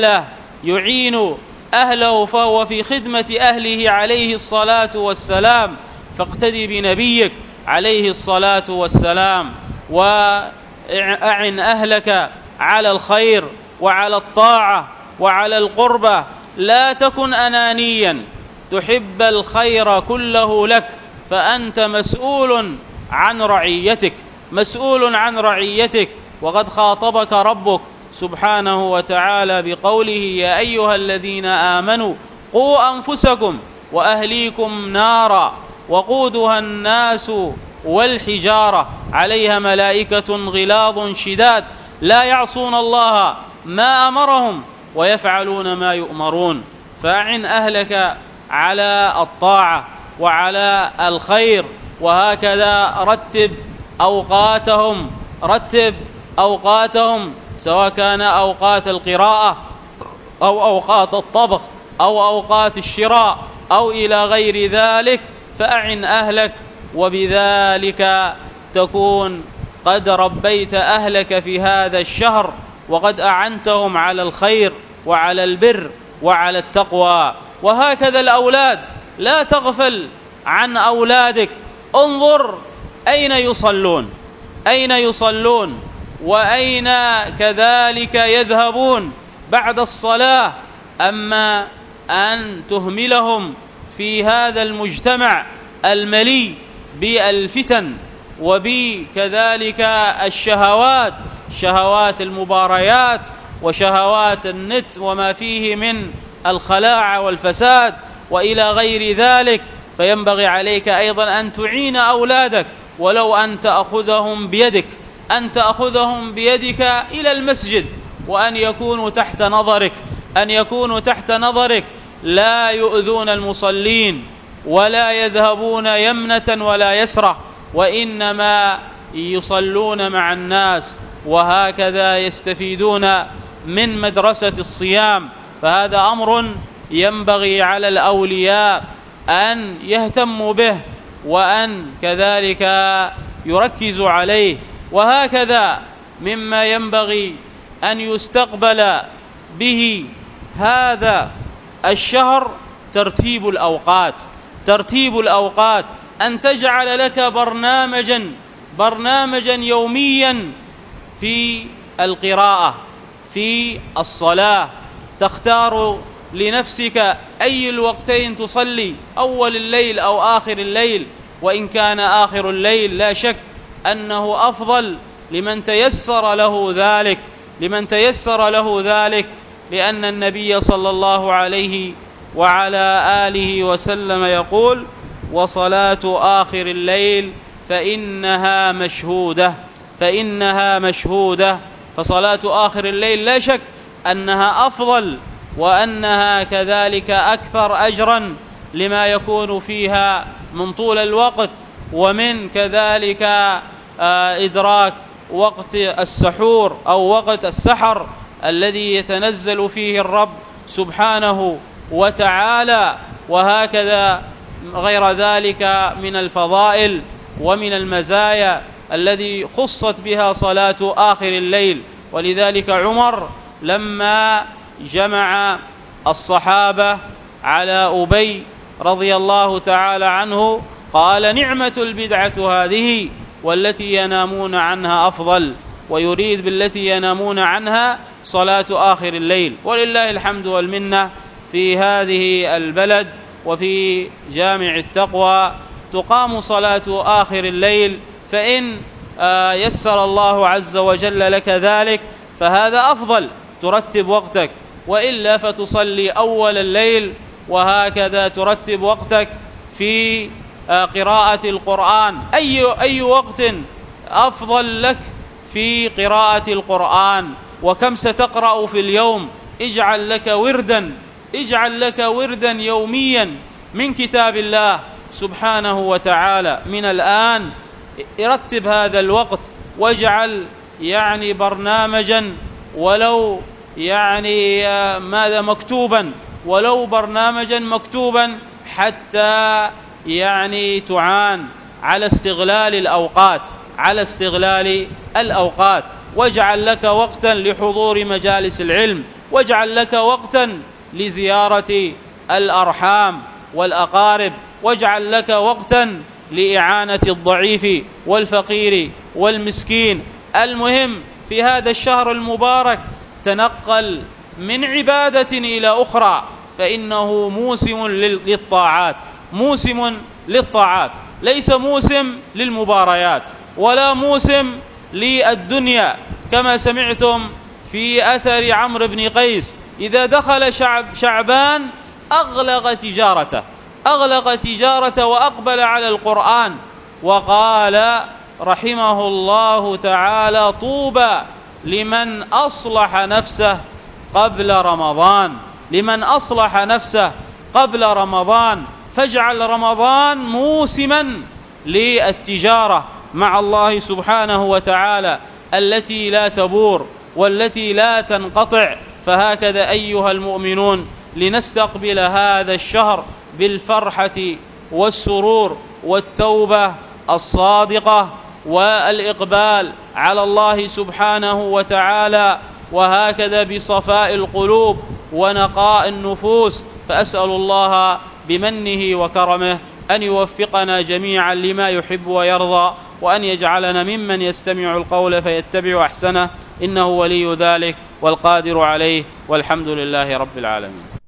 أهله فهو في خدمة أهله عليه الصلاة والسلام. فاقتدي بنبيك عليه الصلاة والسلام، وأعن أهلك على الخير وعلى الطاعة وعلى القربة. لا تكن أنانيا تحب الخير كله لك، فأنت مسؤول عن رعيتك، مسؤول عن رعيتك. وقد خاطبك ربك سبحانه وتعالى بقوله: يا أيها الذين آمنوا قوا أنفسكم وأهليكم نارا وقودها الناس والحجارة عليها ملائكة غلاظ شداد لا يعصون الله ما أمرهم ويفعلون ما يؤمرون. فأعن أهلك على الطاعة وعلى الخير، وهكذا رتب أوقاتهم سواء كان أوقات القراءة أو أوقات الطبخ أو أوقات الشراء أو إلى غير ذلك، فأعن أهلك، وبذلك تكون قد ربيت أهلك في هذا الشهر، وقد أعنتهم على الخير وعلى البر وعلى التقوى. وهكذا الأولاد، لا تغفل عن أولادك، انظر أين يصلون وأين كذلك يذهبون بعد الصلاة. أما أن تهملهم في هذا المجتمع المليء بالفتن وبكذلك الشهوات، شهوات المباريات وشهوات النت وما فيه من الخلاعة والفساد وإلى غير ذلك، فينبغي عليك أيضا أن تعين أولادك، ولو أن تأخذهم بيدك إلى المسجد، وأن يكونوا تحت نظرك، لا يؤذون المصلين ولا يذهبون يمنة ولا يسرة، وإنما يصلون مع الناس، وهكذا يستفيدون من مدرسة الصيام. فهذا أمر ينبغي على الأولياء أن يهتموا به وأن كذلك يركزوا عليه. وهكذا مما ينبغي أن يستقبل به هذا الشهر ترتيب الأوقات، أن تجعل لك برنامجا يوميا في القراءة، في الصلاة، تختار لنفسك أي الوقتين تصلي، أول الليل أو آخر الليل. وإن كان آخر الليل لا شك أنه أفضل لمن تيسر له ذلك، لأن النبي صلى الله عليه وعلى آله وسلم يقول: وصلاة آخر الليل فإنها مشهودة. فصلاة آخر الليل لا شك أنها أفضل، وأنها كذلك أكثر أجرا لما يكون فيها من طول الوقت، ومن كذلك إدراك وقت السحور أو وقت السحر الذي يتنزل فيه الرب سبحانه وتعالى. وهكذا غير ذلك من الفضائل ومن المزايا الذي خصت بها صلاة آخر الليل. ولذلك عمر لما جمع الصحابة على أبي رضي الله تعالى عنه قال: نعمة البدعة هذه، والتي ينامون عنها أفضل، ويريد بالتي ينامون عنها صلاة آخر الليل. ولله الحمد والمنة، في هذه البلد وفي جامع التقوى تقام صلاة آخر الليل، فإن يسر الله عز وجل لك ذلك فهذا أفضل، ترتب وقتك، وإلا فتصلي أول الليل، وهكذا ترتب وقتك في قراءة القرآن. أي وقت أفضل لك في قراءة القرآن؟ وكم ستقرأ في اليوم؟ اجعل لك وردا يوميا من كتاب الله سبحانه وتعالى من الآن. رتب هذا الوقت، واجعل برنامجا، ولو ولو برنامجا مكتوبا، حتى تعان على استغلال الأوقات. واجعل لك وقتا لحضور مجالس العلم، واجعل لك وقتا لزيارة الأرحام والأقارب، واجعل لك وقتا لإعانة الضعيف والفقير والمسكين. المهم في هذا الشهر المبارك تنقل من عبادة إلى أخرى، فإنه موسم للطاعات، ليس موسم للمباريات ولا موسم للدنيا. كما سمعتم في أثر عمرو بن قيس: إذا دخل شعبان أغلق تجارته وأقبل على القرآن، وقال رحمه الله تعالى: طوبى لمن أصلح نفسه قبل رمضان، فاجعل رمضان موسما للتجارة مع الله سبحانه وتعالى التي لا تبور والتي لا تنقطع. فهكذا أيها المؤمنون لنستقبل هذا الشهر بالفرحة والسرور والتوبة الصادقة والإقبال على الله سبحانه وتعالى، وهكذا بصفاء القلوب ونقاء النفوس. فأسأل الله بمنه وكرمه أن يوفقنا جميعا لما يحب ويرضى، وأن يجعلنا ممن يستمع القول فيتبع أحسنه، إنه ولي ذلك والقادر عليه، والحمد لله رب العالمين.